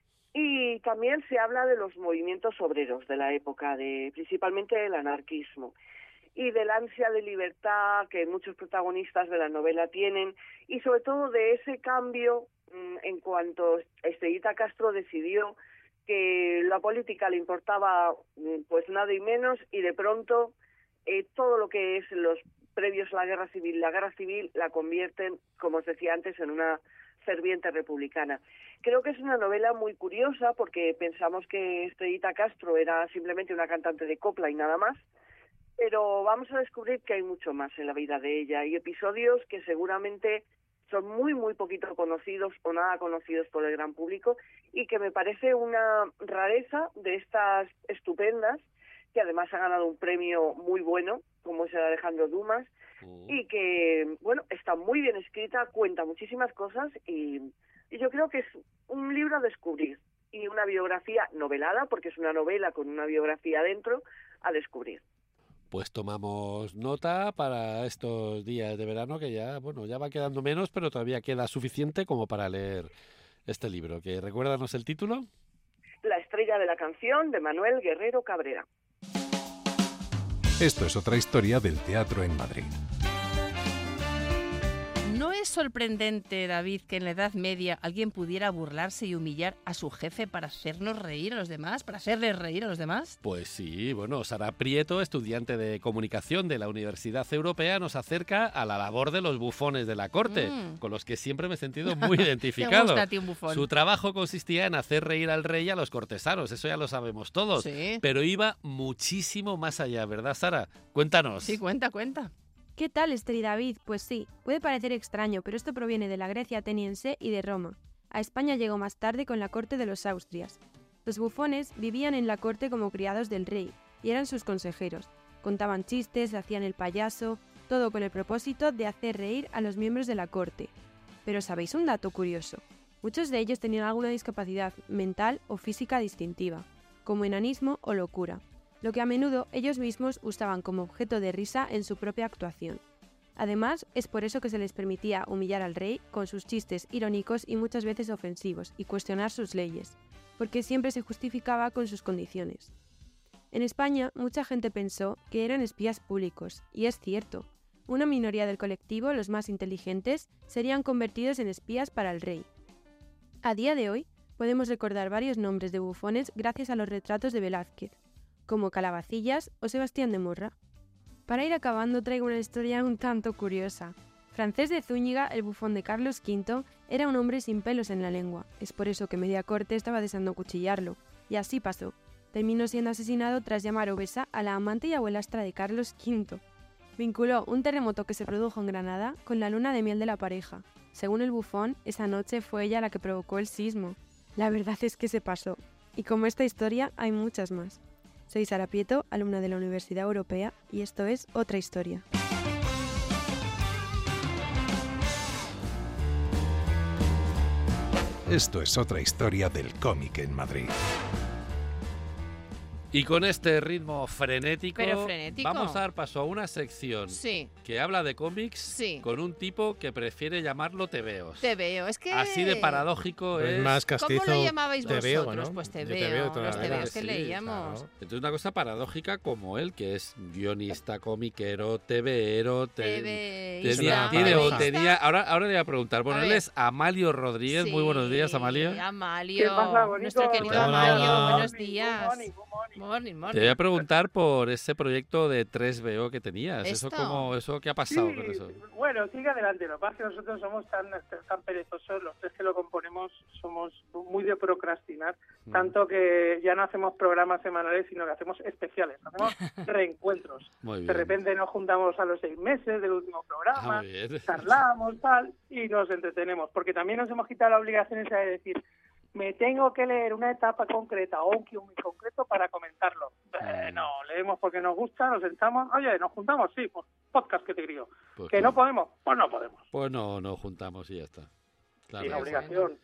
Y también se habla de los movimientos obreros de la época, de principalmente del anarquismo y del ansia de libertad que muchos protagonistas de la novela tienen, y sobre todo de ese cambio mmm, en cuanto Estrellita Castro decidió que la política le importaba mmm, pues nada y menos, y de pronto eh, todo lo que es los previos a la guerra civil, la guerra civil la convierten, como os decía antes, en una ferviente republicana. Creo que es una novela muy curiosa porque pensamos que Estrellita Castro era simplemente una cantante de copla y nada más, pero vamos a descubrir que hay mucho más en la vida de ella. Hay episodios que seguramente son muy, muy poquito conocidos o nada conocidos por el gran público y que me parece una rareza de estas estupendas, que además ha ganado un premio muy bueno, como es el Alejandro Dumas, uh. y que, bueno, está muy bien escrita, cuenta muchísimas cosas y, y yo creo que es un libro a descubrir y una biografía novelada, porque es una novela con una biografía dentro, a descubrir. Pues tomamos nota para estos días de verano, que ya, bueno, ya va quedando menos, pero todavía queda suficiente como para leer este libro. Que recuérdanos el título. La estrella de la canción, de Manuel Guerrero Cabrera. Esto es otra historia del teatro en Madrid. No es es sorprendente, David, que en la Edad Media alguien pudiera burlarse y humillar a su jefe para hacernos reír a los demás, para hacerles reír a los demás? Pues sí, bueno, Sara Prieto, estudiante de comunicación de la Universidad Europea, nos acerca a la labor de los bufones de la corte, mm. con los que siempre me he sentido muy identificado. ¿Te gusta a ti un bufón? Su trabajo consistía en hacer reír al rey y a los cortesanos, eso ya lo sabemos todos, sí. pero iba muchísimo más allá, ¿verdad, Sara? Cuéntanos. Sí, cuenta, cuenta. ¿Qué tal, Esther y David? Pues sí, puede parecer extraño, pero esto proviene de la Grecia ateniense y de Roma. A España llegó más tarde con la corte de los Austrias. Los bufones vivían en la corte como criados del rey y eran sus consejeros. Contaban chistes, hacían el payaso, todo con el propósito de hacer reír a los miembros de la corte. Pero ¿sabéis un dato curioso? Muchos de ellos tenían alguna discapacidad mental o física distintiva, como enanismo o locura, lo que a menudo ellos mismos usaban como objeto de risa en su propia actuación. Además, es por eso que se les permitía humillar al rey con sus chistes irónicos y muchas veces ofensivos y cuestionar sus leyes, porque siempre se justificaba con sus condiciones. En España, mucha gente pensó que eran espías públicos, y es cierto. Una minoría del colectivo, los más inteligentes, serían convertidos en espías para el rey. A día de hoy, podemos recordar varios nombres de bufones gracias a los retratos de Velázquez, como Calabacillas o Sebastián de Morra. Para ir acabando traigo una historia un tanto curiosa. Francés de Zúñiga, el bufón de Carlos quinto, era un hombre sin pelos en la lengua. Es por eso que media corte estaba deseando cuchillarlo. Y así pasó. Terminó siendo asesinado tras llamar obesa a la amante y abuelastra de Carlos quinto. Vinculó un terremoto que se produjo en Granada con la luna de miel de la pareja. Según el bufón, esa noche fue ella la que provocó el sismo. La verdad es que se pasó. Y como esta historia, hay muchas más. Soy Sara Prieto, alumna de la Universidad Europea, y esto es Otra Historia. Esto es Otra Historia del cómic en Madrid. Y con este ritmo frenético, Pero frenético. vamos a dar paso a una sección sí. que habla de cómics sí. con un tipo que prefiere llamarlo tebeos. Tebeo, es que... Así de paradójico es. Es más castizo. ¿Cómo lo llamabais tebeo, vosotros? ¿no? Pues Yo tebeo, tebeo toda los la tebeos vida. que Sí, leíamos. claro. Entonces una cosa paradójica como él, que es guionista, comiquero, tebeero, te, Tebeísta. tenía, tiene, o Tebeísta. tenía, ahora, ahora le voy a preguntar. Bueno, A él ver. es Amalio Rodríguez. Sí, Muy buenos días, Amalio. Amalio, ¿Qué pasa, bonito? nuestro querido Hola, Amalio, hola. buenos Good días. morning, good morning. Morning, morning. Te voy a preguntar por ese proyecto de tres B O que tenías. Eso ¿Esto? cómo, eso ¿qué ha pasado Sí, con eso? bueno, sigue adelante. Lo que pasa es que nosotros somos tan, tan perezosos, los tres que lo componemos somos muy de procrastinar, Mm. tanto que ya no hacemos programas semanales, sino que hacemos especiales, hacemos reencuentros. Muy bien. De repente nos juntamos a los seis meses del último programa, Ah, muy bien. charlamos, tal, y nos entretenemos, porque también nos hemos quitado la obligación esa de decir, me tengo que leer una etapa concreta o un guión muy concreto para comentarlo. Eh, no, leemos porque nos gusta, nos sentamos, oye, nos juntamos, sí, pues podcast que te crío. Pues que claro. no podemos, pues no podemos. Pues no, nos juntamos y ya está. Claro. Sin Qué obligación.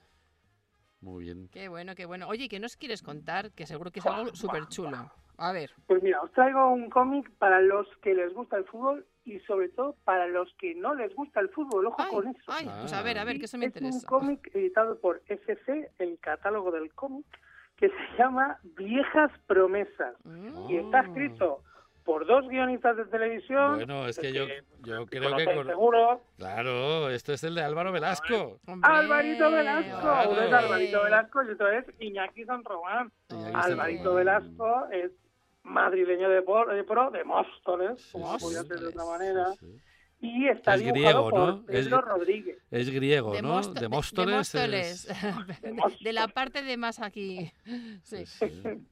Muy bien. Qué bueno, qué bueno. Oye, ¿qué nos quieres contar? Que seguro que es algo súper chulo. A ver. Pues mira, os traigo un cómic para los que les gusta el fútbol y sobre todo para los que no les gusta el fútbol. Ojo Ay, con eso. ay, pues a ver, a ver, que eso me Es un interesa. cómic editado por F C, el catálogo del cómic, que se llama Viejas Promesas. Mm. Y está escrito por dos guionistas de televisión. Bueno, es que yo, yo creo que... conocéis con- seguro. Claro, esto es el de Álvaro Velasco. Hombre, Alvarito Velasco. Claro. Uno es Alvarito Velasco y otro es Iñaki San Román. Iñaki San Alvarito Román. Velasco es madrileño de, por, de pro, de Móstoles, Sí, como sí, podría ser de sí, otra manera. sí, sí. Y está Es dibujado griego, ¿no? por Pedro Es- Rodríguez. Es griego, De ¿no? Mosto- de de- Móstoles. de Móstoles. es- De, de la parte de más aquí. Sí. Sí, sí.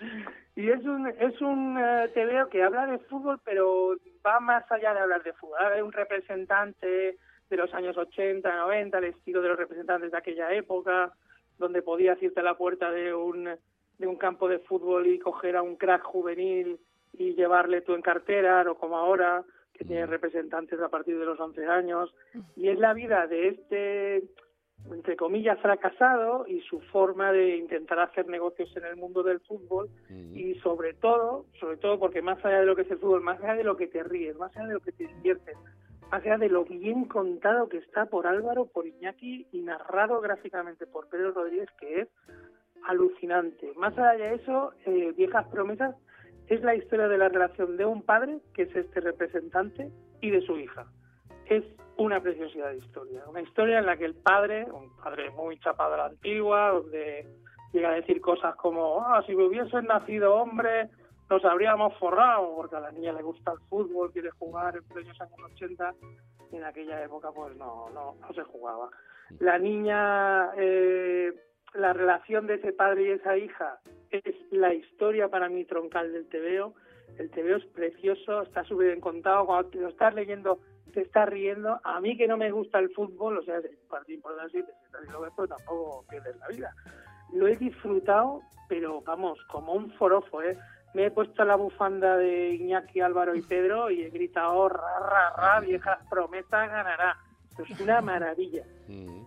Y es un es un eh, tebeo que habla de fútbol, pero va más allá de hablar de fútbol. Habla de un representante de los años ochenta, noventa, el estilo de los representantes de aquella época, donde podías irte a la puerta de un, de un campo de fútbol y coger a un crack juvenil y llevarle tú en cartera, no como ahora, que tiene representantes a partir de los once años. Y es la vida de este, entre comillas, fracasado y su forma de intentar hacer negocios en el mundo del fútbol. Y sobre todo, sobre todo porque más allá de lo que es el fútbol, más allá de lo que te ríes, más allá de lo que te diviertes, más allá de lo bien contado que está por Álvaro, por Iñaki y narrado gráficamente por Pedro Rodríguez, que es alucinante. Más allá de eso, eh, Viejas Promesas es la historia de la relación de un padre, que es este representante, y de su hija. es una preciosidad de historia. Una historia en la que el padre, un padre muy chapado a la antigua, donde llega a decir cosas como, ah, si hubiesen nacido hombre, nos habríamos forrado, porque a la niña le gusta el fútbol, quiere jugar en plenos años ochenta, y en aquella época pues no, no, no se jugaba. La niña, eh, la relación de ese padre y esa hija es la historia para mí troncal del tebeo. El tebeo es precioso, está súper bien contado, cuando te lo estás leyendo te estás riendo. A mí que no me gusta el fútbol, o sea, es parte importante, si te sientas y lo ves, pues tampoco pierdes la vida. Lo he disfrutado, pero vamos, como un forofo, ¿eh? Me he puesto la bufanda de Iñaki, Álvaro y Pedro y he gritado, ra, ra, ra, viejas promesas, ganará. Es una maravilla. Mm.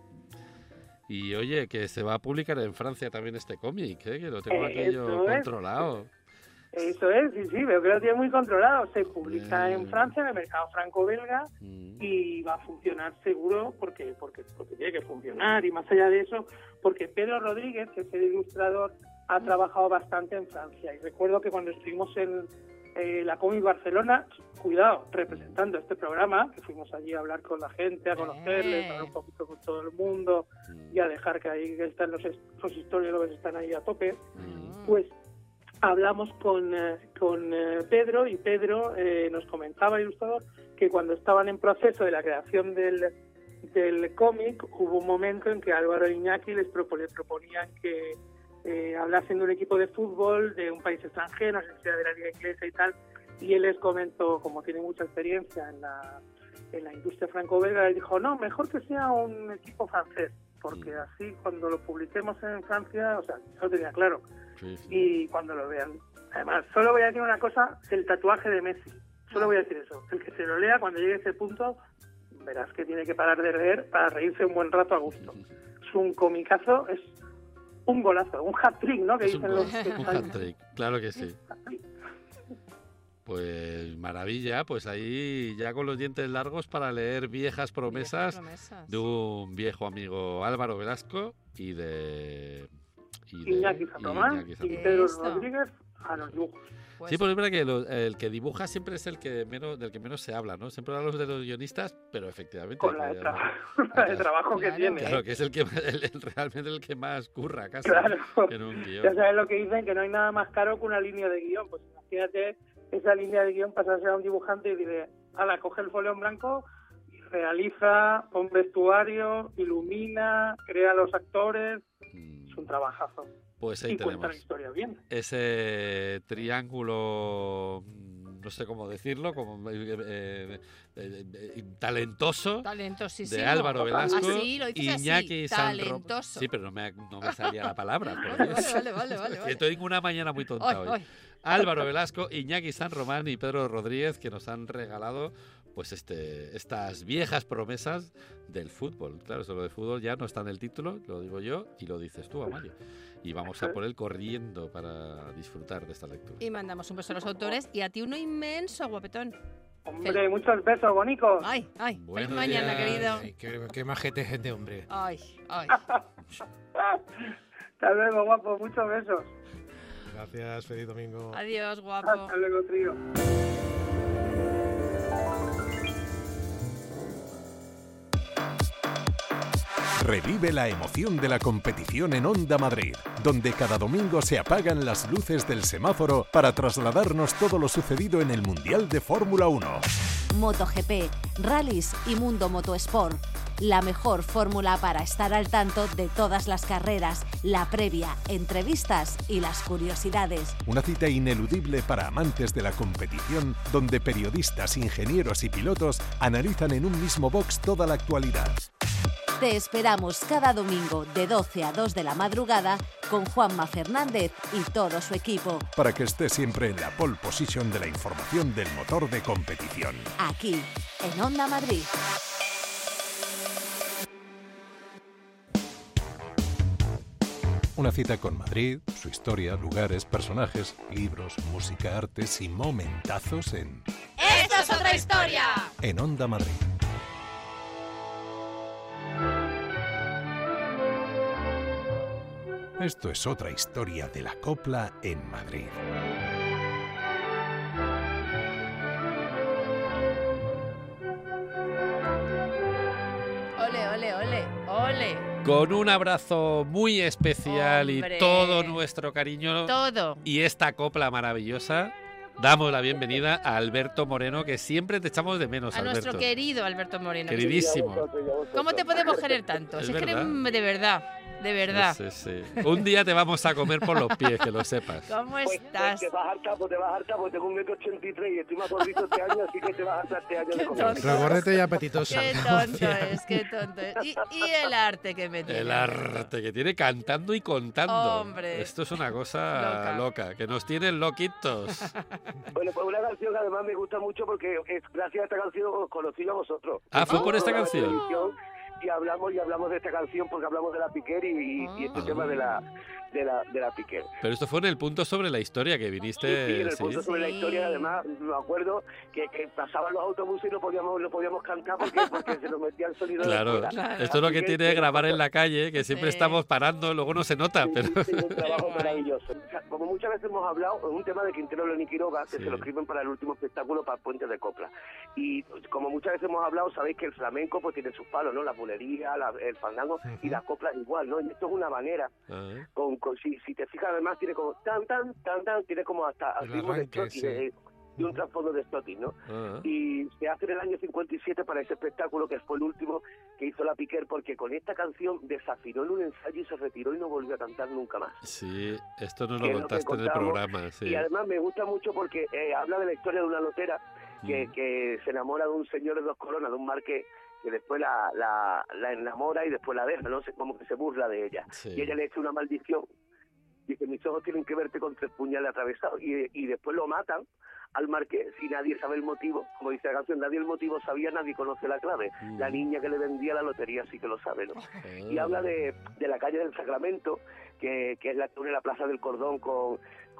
Y oye, que se va a publicar en Francia también este cómic, ¿eh? Que lo tengo Eh, aquello eso es. controlado. Eso es, sí, sí, veo que lo tiene muy controlado. Se publica Bien. en Francia, en el mercado franco-belga, Mm. y va a funcionar seguro porque, porque, porque tiene que funcionar. Y más allá de eso, porque Pedro Rodríguez, que es el ilustrador, ha trabajado bastante en Francia. Y recuerdo que cuando estuvimos en eh, la Comic Barcelona, cuidado, representando este programa, que fuimos allí a hablar con la gente, a conocerles, a hablar un poquito con todo el mundo y a dejar que ahí que están los, los historiadores están ahí a tope, pues hablamos con, eh, con eh, Pedro, y Pedro eh, nos comentaba, el ilustrador, que cuando estaban en proceso de la creación del, del cómic, hubo un momento en que Álvaro e Iñaki les, propo- les proponían que eh, hablasen de un equipo de fútbol de un país extranjero, no sé si era de la liga inglesa y tal, y él les comentó, como tiene mucha experiencia en la, en la industria franco-belga, les dijo, no, mejor que sea un equipo francés, porque así cuando lo publiquemos en Francia, o sea, yo lo tenía claro, Sí, sí. y cuando lo vean. Además, solo voy a decir una cosa, el tatuaje de Messi. Solo voy a decir eso. El que se lo lea, cuando llegue a ese punto, verás que tiene que parar de leer para reírse un buen rato a gusto. Es un comicazo, es un golazo, un hat-trick, ¿no? Que Es un, dicen los... un hat-trick, claro que sí. Pues maravilla, pues ahí ya con los dientes largos para leer viejas promesas, promesas. de un viejo amigo Álvaro Velasco y de... Y de Iñaki San Román Iñaki San y Román. Pedro Rodríguez a los dibujos. Sí, pues es verdad que lo- el que dibuja siempre es el que menos, del que menos se habla, ¿no? Siempre hablamos de los guionistas, pero efectivamente... Con la hay de, que trabajo, hablar- la de trabajo que Claro, tiene. Claro, que es el que más- el- el- realmente el que más curra casi Claro. en un guión. Ya sabes lo que dicen, que no hay nada más caro que una línea de guión. Pues imagínate esa línea de guión pasarse a un dibujante y dice, ala, coge el folio en blanco y realiza, pon vestuario, ilumina, crea los actores. Es un trabajazo. Pues ahí y cuenta la tenemos historia bien. ese triángulo, mm, no sé cómo decirlo, como eh, eh, eh, eh, talentoso Talentosísimo. de Álvaro Velasco, Así, lo dices así, Iñaki San Román. talentoso. Sí, pero no me, no me salía la palabra. por Vale, Dios. vale, vale, vale, Que vale. tengo una mañana muy tonta Ay, hoy. ay. Álvaro Velasco, Iñaki San Román y Pedro Rodríguez, que nos han regalado pues este estas viejas promesas del fútbol. Claro, eso lo de fútbol ya no está en el título, lo digo yo y lo dices tú, Amalia. Y vamos a por él corriendo para disfrutar de esta lectura. Y mandamos un beso a los autores y a ti uno inmenso, guapetón. Hombre, muchos besos, bonicos. Ay, ay. Feliz Buenos mañana, días. querido. Ay, qué, qué majete gente, hombre. Ay, ay. Hasta luego, guapo. Muchos besos. Gracias, feliz domingo. Adiós, guapo. Hasta luego, trío. Revive la emoción de la competición en Onda Madrid, donde cada domingo se apagan las luces del semáforo para trasladarnos todo lo sucedido en el Mundial de Fórmula uno. MotoGP, rallies y Mundo Motosport. La mejor fórmula para estar al tanto de todas las carreras, la previa, entrevistas y las curiosidades. Una cita ineludible para amantes de la competición, donde periodistas, ingenieros y pilotos analizan en un mismo box toda la actualidad. Te esperamos cada domingo de doce a dos de la madrugada con Juanma Fernández y todo su equipo. Para que estés siempre en la pole position de la información del motor de competición. Aquí, en Onda Madrid. Una cita con Madrid, su historia, lugares, personajes, libros, música, artes y momentazos en... ¡Esto es otra historia! En Onda Madrid. Esto es otra historia de la copla en Madrid. ole, ole, ole, ole. Con un abrazo muy especial Hombre. y todo nuestro cariño. Todo. Y esta copla maravillosa. Damos la bienvenida a Alberto Moreno, que siempre te echamos de menos, A Alberto. nuestro querido Alberto Moreno. Queridísimo. ¿Cómo te podemos querer tanto? Es Si es que eres, verdad. de verdad, de verdad. Sí, sí, sí. Un día te vamos a comer por los pies, que lo sepas. ¿Cómo Pues, estás? pues te vas a hartar, pues te vas a hartar, porque tengo un metro ochenta y tres y estoy más gordito este año, así que te vas a hartar este año de comer. Regordete y apetitoso. Qué tonto es, qué tonto es. Y, y el arte que me tiene. El arte que tiene cantando y contando. Hombre. Esto es una cosa loca, Loca. que nos tienen loquitos. Bueno, pues una canción que además me gusta mucho porque es, gracias a esta canción os conocí a vosotros. Ah, ¿fue por esta La canción? televisión, Y hablamos y hablamos de esta canción porque hablamos de la Piquer y, y, y este Ah. tema de la de la de la Piquer. Pero esto fue en el punto sobre la historia que viniste. Sí, en el ¿sí? punto sobre la historia, además, me acuerdo que, que pasaban los autobuses y no podíamos, no podíamos cantar porque, porque se nos metía el sonido Claro, de fuera. esto es lo Así que tiene que- grabar en la calle, que siempre Sí. estamos parando, luego no se nota, pero... Sí, un trabajo maravilloso. O sea, como muchas veces hemos hablado, es un tema de Quintero León y Quiroga, que Sí. se lo escriben para el último espectáculo, para Puentes de Copla. Y como muchas veces hemos hablado, sabéis que el flamenco pues tiene sus palos, ¿no? La bulería, la- el fandango y las coplas igual, ¿no? Y esto es una manera, Ah, con, con- si, si te fijas además tiene como tan, tan, tan, tan, tiene como hasta El ritmo de arranque, Stocking, sí. de- de un trasfondo de Stocking, ¿no? ah. Y se hace en el año cincuenta y siete para ese espectáculo que fue el último que hizo la Piquer, porque con esta canción desafinó en un ensayo y se retiró y no volvió a cantar nunca más. Sí, esto nos Que lo es lo que contaste en el contamos. programa, sí. Y además me gusta mucho porque eh, habla de la historia de una lotera que, Mm. que se enamora de un señor de dos coronas, de un marqués, que después la, la, la enamora y después la deja, no sé, como que se burla de ella. Sí. Y ella le echa una maldición. Dice, mis ojos tienen que verte con tres puñales atravesados. Y, y después lo matan al marqués y nadie sabe el motivo. Como dice la canción, nadie el motivo sabía, nadie conoce la clave. Mm. La niña que le vendía la lotería sí que lo sabe, ¿no? Y Ah. habla de, de la calle del Sacramento, que, que es la que une la Plaza del Cordón con,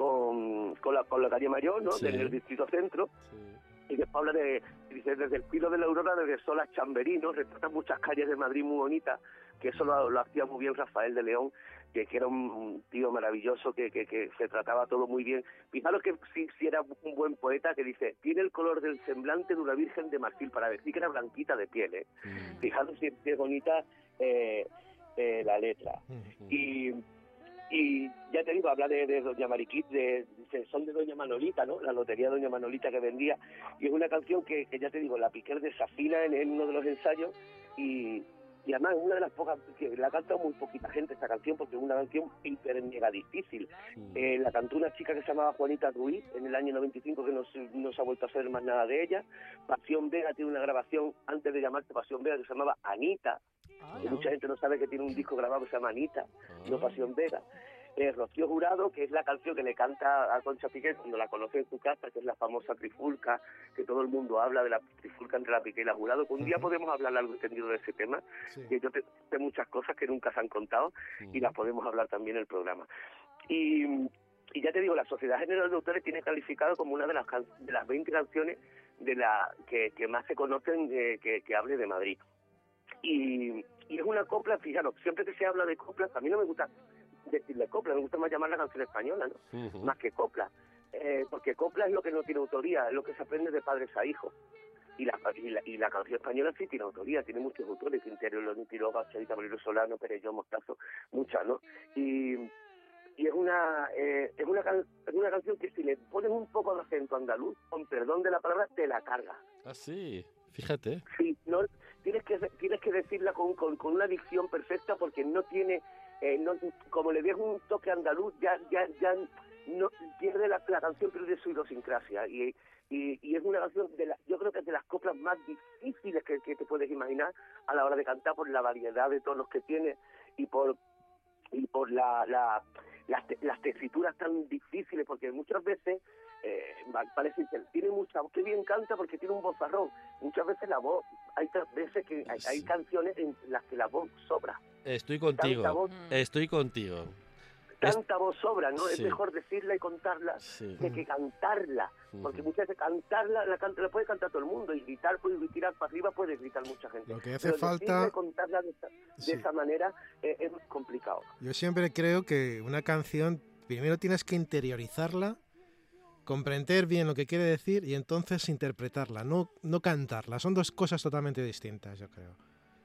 con, con, la, con la calle Mayor, ¿no? Sí. En el distrito centro. Sí. Y después habla de, dice, desde el filo de la aurora, desde Solas Chamberino, retrata muchas calles de Madrid muy bonitas, que eso lo, lo hacía muy bien Rafael de León, que, que era un, un tío maravilloso, que, que, que se trataba todo muy bien. Fijaros que sí, sí era un buen poeta, que dice, tiene el color del semblante de una virgen de marfil, para decir que era blanquita de piel, ¿eh? Mm. Fijaros si es bonita eh, eh, la letra. Y, y ya te digo, habla de, de Doña Mariquit, de, de- son de Doña Manolita, ¿no? La lotería de Doña Manolita que vendía. Y es una canción que, que ya te digo, la Piquer desafina en, en uno de los ensayos y, y además es una de las pocas, que la ha cantado muy poquita gente esta canción porque es una canción hiper mega difícil. Mm. Eh, la cantó una chica que se llamaba Juanita Ruiz en el año noventa y cinco, que no se, no se ha vuelto a hacer más nada de ella. Pasión Vega tiene una grabación antes de llamarse Pasión Vega que se llamaba Anita. Que mucha gente no sabe que tiene un disco grabado que se llama Anita, no Pasión Vega. Eh, Rocío Jurado, que es la canción que le canta a Concha Piqué cuando la conoce en su casa, que es la famosa trifulca, que todo el mundo habla de la trifulca entre la Piqué y la Jurado, que un día podemos hablar largo y tendido de ese tema, Sí. que yo te- sé muchas cosas que nunca se han contado y las podemos hablar también en el programa. Y, y ya te digo, la Sociedad General de Autores tiene calificado como una de las can- de las veinte canciones de la que, que más se conocen eh, que, que hable de Madrid. Y, y es una copla, fijaros, siempre que se habla de coplas, a mí no me gusta decirle copla, me gusta más llamarla canción española, ¿no? Ujú. Más que copla, eh, porque copla es lo que no tiene autoría, es lo que se aprende de padres a hijos. Y la, y la, y la canción española sí tiene autoría, tiene muchos autores, Quintero, León y Quiroga, Chavita, Bolero Solano, Perelló, Mostazo, muchas, ¿no? Y, y es una eh, es una can- es una canción que si le pones un poco de acento andaluz, con perdón de la palabra, te la carga. Ah, sí, fíjate. Sí, no, tienes que tienes que decirla con, con, con una dicción perfecta porque no tiene, eh, no, como le des un toque andaluz, ya ya ya no pierde la, la canción, pierde su idiosincrasia y, y, y es una canción de la, yo creo que es de las coplas más difíciles que, que te puedes imaginar a la hora de cantar por la variedad de tonos que tiene y por y por la, la las, te- las tesituras tan difíciles, porque muchas veces eh, va- parece que tiene mucha voz, que bien canta porque tiene un vozarrón. Muchas veces la voz, hay otras veces que hay, hay canciones en las que la voz sobra, Estoy Tanta contigo, voz. estoy contigo. Es- tanta voz sobra, ¿no? Es Sí. mejor decirla y contarla Sí. de que cantarla, porque muchas veces cantarla la, canta, la puede cantar todo el mundo y gritar, puede tirar para arriba, puede gritar mucha gente. Lo que hace Pero falta- decirla y contarla de esa, de Sí. esa manera eh, es muy complicado. Yo siempre creo que una canción, primero tienes que interiorizarla, comprender bien lo que quiere decir y entonces interpretarla, no, no cantarla. Son dos cosas totalmente distintas, yo creo.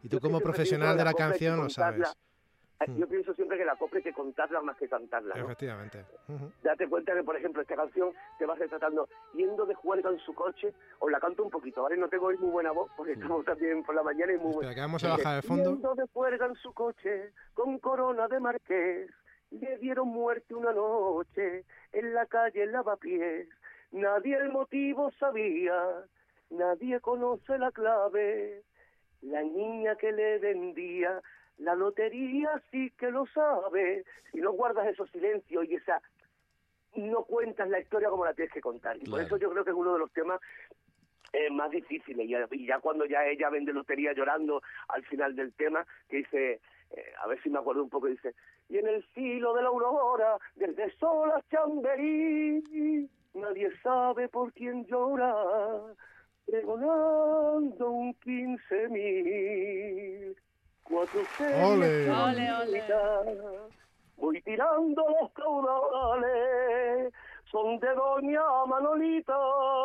Y tú Yo como siempre profesional pienso de la copla hay que canción lo contarla. sabes. Yo pienso siempre que la copla hay que contarla más que cantarla, ¿no? Efectivamente. Ujú. Date cuenta que, por ejemplo, esta canción te vas retratando yendo de juerga en su coche, os la canto un poquito, ¿vale? No tengo hoy muy buena voz, porque estamos también por la mañana y muy buena. Espera, que vamos a bajar el fondo. Yendo de juerga en su coche, con corona de marqués, le dieron muerte una noche, en la calle Lavapiés. Nadie el motivo sabía, nadie conoce la clave. La niña que le vendía la lotería sí que lo sabe. Si no guardas esos silencios y esa, no cuentas la historia como la tienes que contar. Y por Claro. eso yo creo que es uno de los temas eh, más difíciles. Y ya, y ya cuando ya ella vende lotería llorando al final del tema, que dice, eh, a ver si me acuerdo un poco, dice, y en el filo de la aurora, desde sol a Chamberí, nadie sabe por quién llora, pregonando un quince mil. Cuatro Ole. Ole, ole. Voy tirando los caudales, son de doña Manolita.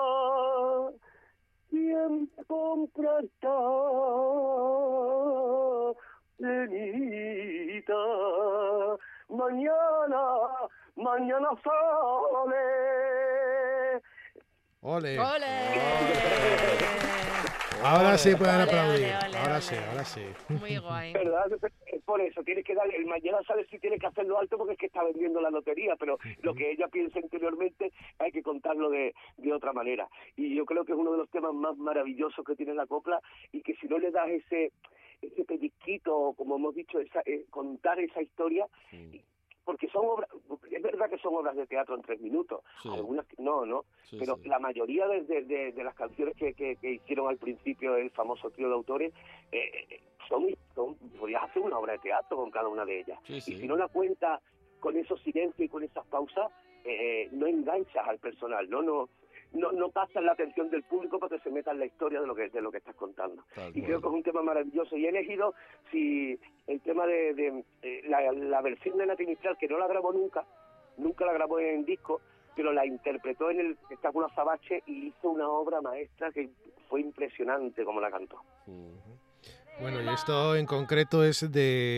¿Quién me compra esta cenita? Mañana, mañana sale. Ole. ¡Ole! Ahora sí pueden Ole, aplaudir. ole, ole, ahora ole. sí, ahora sí. Muy guay. ¿Verdad? Es por eso, tienes que darle, el mañana sabes si tienes que hacerlo alto porque es que está vendiendo la lotería, pero lo que ella piensa interiormente hay que contarlo de, de otra manera. Y yo creo que es uno de los temas más maravillosos que tiene la copla, y que si no le das ese ese pellizquito, como hemos dicho, esa, eh, contar esa historia, Sí. porque son obras, es verdad que son obras de teatro en tres minutos, Sí. algunas que no, ¿no? Sí, Pero sí. la mayoría de, de, de, de las canciones que, que, que hicieron al principio el famoso trío de autores, eh, son, son, podrías hacer una obra de teatro con cada una de ellas. Sí, sí. Y si no la cuentas con esos silencios y con esas pausas, eh, no enganchas al personal, no no no no captas la atención del público para que se meta en la historia de lo que de lo que estás contando. Tal Y cual. creo que es un tema maravilloso. Y he elegido si el tema de, de eh, la, la versión de Nati Mistral, que no la grabó nunca, nunca la grabó en disco, pero la interpretó en el espectáculo Azabache y hizo una obra maestra que fue impresionante como la cantó. Bueno, y esto en concreto es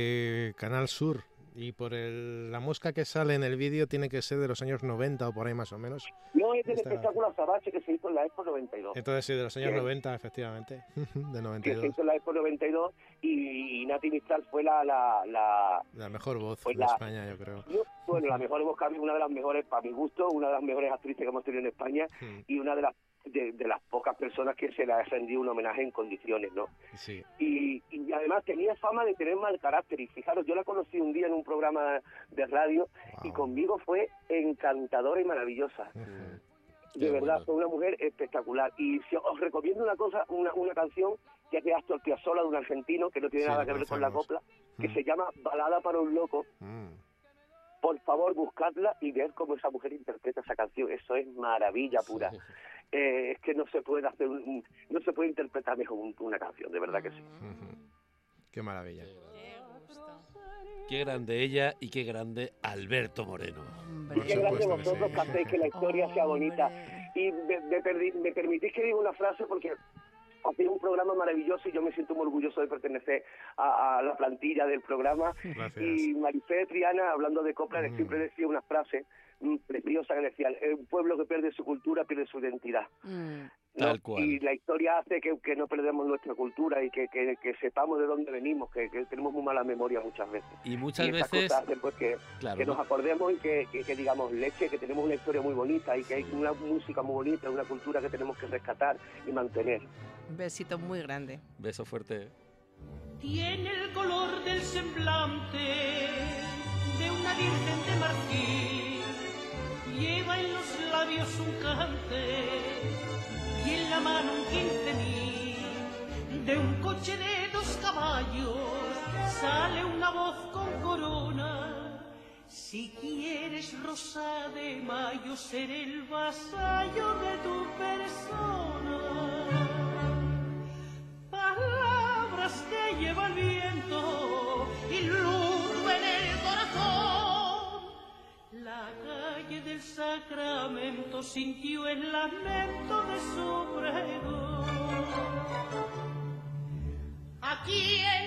de Canal Sur. Y por el, la mosca que sale en el vídeo tiene que ser de los años noventa o por ahí más o menos. No, es del Está- espectáculo Azabache que se hizo en la Expo noventa y dos. Entonces sí, de los años Bien. noventa, efectivamente. De noventa Que y se dos. hizo en la Expo noventa y dos y, y Nati Mistral fue la... la, la La mejor voz Pues de la- España, yo creo. no, bueno, la mejor voz, una de las mejores, para mi gusto, una de las mejores actrices que hemos tenido en España Mm, y una de las de, de las pocas personas que se le ha rendido un homenaje en condiciones, ¿no? Sí. Y, y además tenía fama de tener mal carácter, y fijaros, yo la conocí un día en un programa de radio y Wow. conmigo fue encantadora y maravillosa. Ujú. De Qué verdad, bueno. fue una mujer espectacular. Y si os recomiendo una cosa, una, una canción que es de Astor Piazzolla, de un argentino, que no tiene Sí, nada lo que ver con la conocemos. copla, que Mm. se llama Balada para un loco. Mm. Por favor, buscadla y ver cómo esa mujer interpreta esa canción. Eso es maravilla pura. Sí. Eh, es que no se puede hacer, un- un- no se puede interpretar mejor un- una canción, de verdad que sí. Ujú. Qué maravilla. Qué gusto. Qué grande ella y qué grande Alberto Moreno. Hombre. Por Qué grande supuesto que vosotros sí. que hacéis que la historia sea bonita. Hombre. Y me, me perdi- me permitís que diga una frase porque hacéis un programa maravilloso y yo me siento muy orgulloso de pertenecer a, a la plantilla del programa. Gracias. Y Marifé Triana, hablando de copla, Mm. siempre decía una frase mm, preciosa que decía, un pueblo que pierde su cultura pierde su identidad. Mm. ¿no? Tal cual. Y la historia hace que, que no perdemos nuestra cultura y que, que, que sepamos de dónde venimos, que, que tenemos muy mala memoria muchas veces. Y muchas y esas veces, cosas hacen pues que, claro, que nos ¿no? acordemos y que, que, que digamos, leche, que tenemos una historia muy bonita y que hay una música muy bonita, una cultura que tenemos que rescatar y mantener. Un besito muy grande. Beso fuerte. Tiene el color del semblante de una virgen de marfil, lleva en los labios un cante y en la mano un quince mil. De un coche de dos caballos sale una voz con corona. Si quieres rosa de mayo, seré el vasallo de tu persona. Palabras que lleva el viento y luto en el corazón. La calle del Sacramento sintió el lamento de su pregón. Aquí en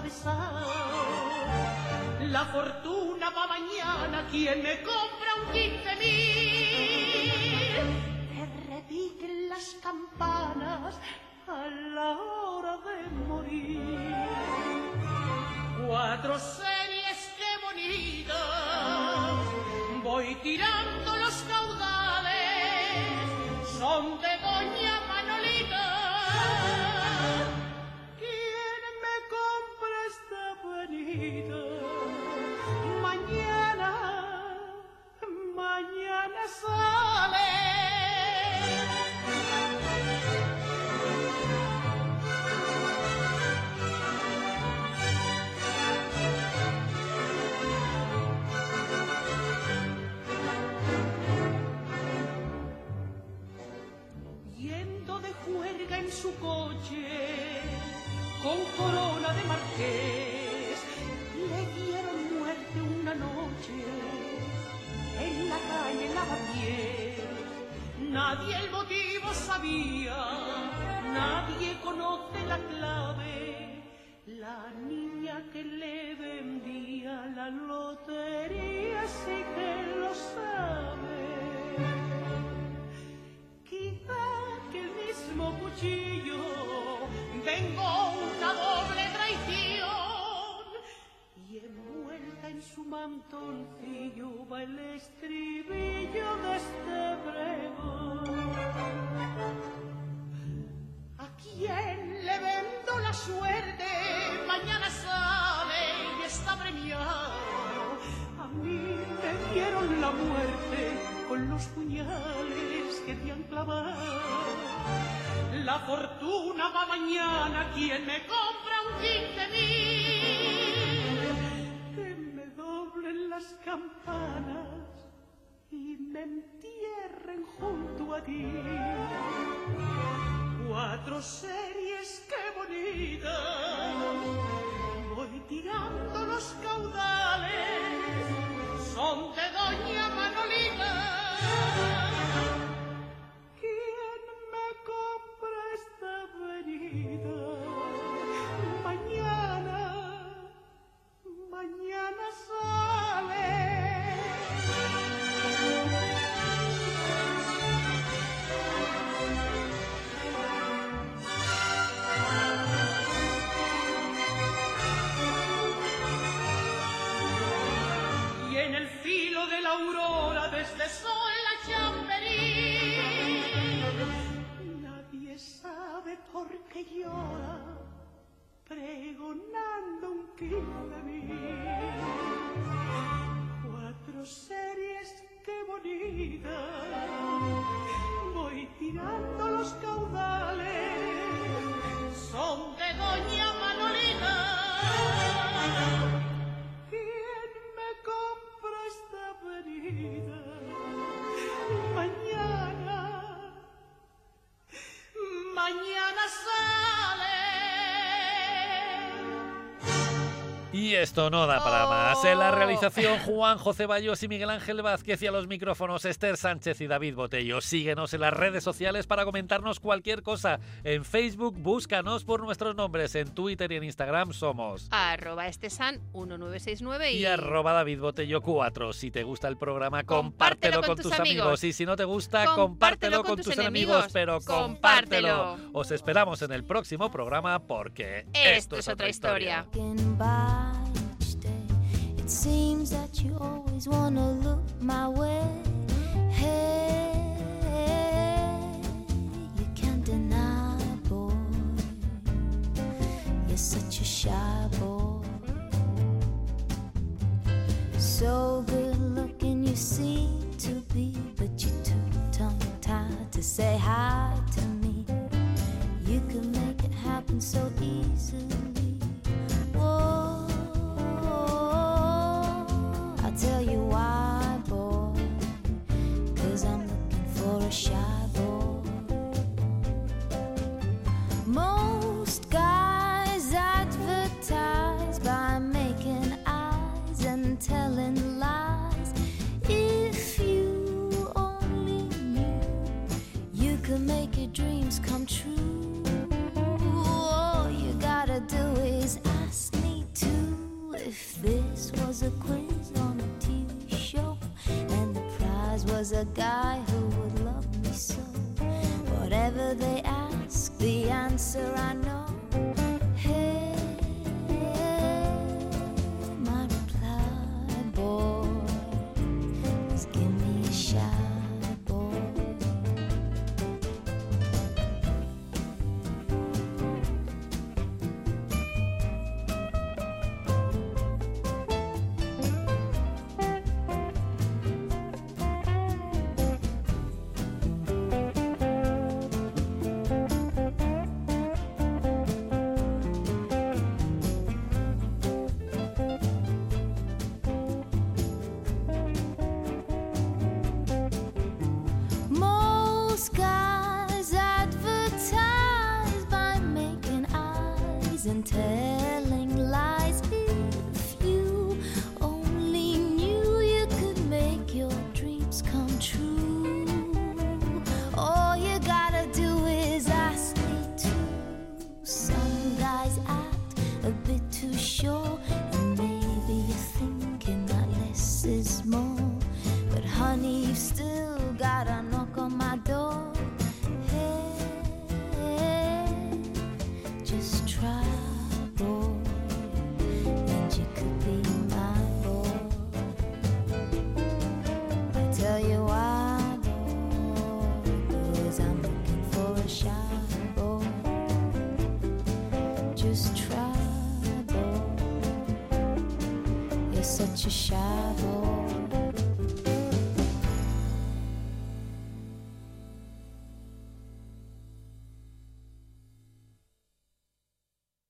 atravesado. La fortuna va mañana, quien me compra un quince mil. Que repiquen las campanas a la hora de morir. Cuatro series, qué bonitas, voy tirando los caudales, son de doña Manolita. ¿Quién me compra esta bonita? Mañana, mañana sale. De juerga en su coche, con corona de marqués, le dieron muerte una noche en la calle Lavapiés. Nadie el motivo sabía, nadie conoce la clave. La niña que le vendía la lotería sí que lo sabe. Quizá que el mismo cuchillo vengó una doble traición y envuelta en su mantoncillo va el estribillo de este pregón. ¿A quién le vendo la suerte? Mañana sale y está premiado. A mí me dieron la muerte con los puñales que te han clavado. La fortuna va mañana, quien me compra un quince mil. Que me doblen las campanas y me entierren junto a ti. Cuatro series, qué bonitas, voy tirando los caudales, son de doña Manolita. ¿Quién me compra esta venida? Mañana, mañana sale. Y en el filo de la aurora desde sol la Chamberí, nadie sabe por qué llora, pregonando un quince mil. Cuatro series, qué bonitas, voy tirando los caudales, son de doña Manolita. ¿Quién me compra esta venida? Mañana, mañana sale. Y esto no da para más. En la realización, Juan José Bayos y Miguel Ángel Vázquez, y a los micrófonos, Esther Sánchez y David Botello. Síguenos en las redes sociales para comentarnos cualquier cosa. En Facebook, búscanos por nuestros nombres. En Twitter y en Instagram somos arroba estesan uno nueve seis nueve y, y arroba David Botello cuatro. Si te gusta el programa, compártelo, compártelo con, con tus amigos. amigos. Y si no te gusta, compártelo, compártelo con, con tus enemigos. enemigos. Pero compártelo. compártelo. Os esperamos en el próximo programa porque esto, esto es otra historia. historia. It seems that you always wanna look my way. Hey, you can't deny, boy, you're such a shy boy. So good looking you seem to be, but you're too tongue-tied to say hi to me. You can make it happen so easily. Whoa, I'll tell you why, boy, 'cause I'm looking for a shy boy. Most guys advertise by making eyes and telling lies. If you only knew, you could make your dreams come true. All you gotta do is ask me was a quiz on a T V show, and the prize was a guy who would love me so. Whatever they ask, the answer I know. Hey, my reply, boy, is give me a shot. And telling lies. If you only knew you could make your dreams come true, all you gotta do is ask me to. Some guys act a bit too sure, and maybe you're thinking that less is more, but honey, you've still gotta knock on my door. Hey, just try. Tell you why, boy, because I'm looking for a shy boy. Just try, boy. You're such a shy boy.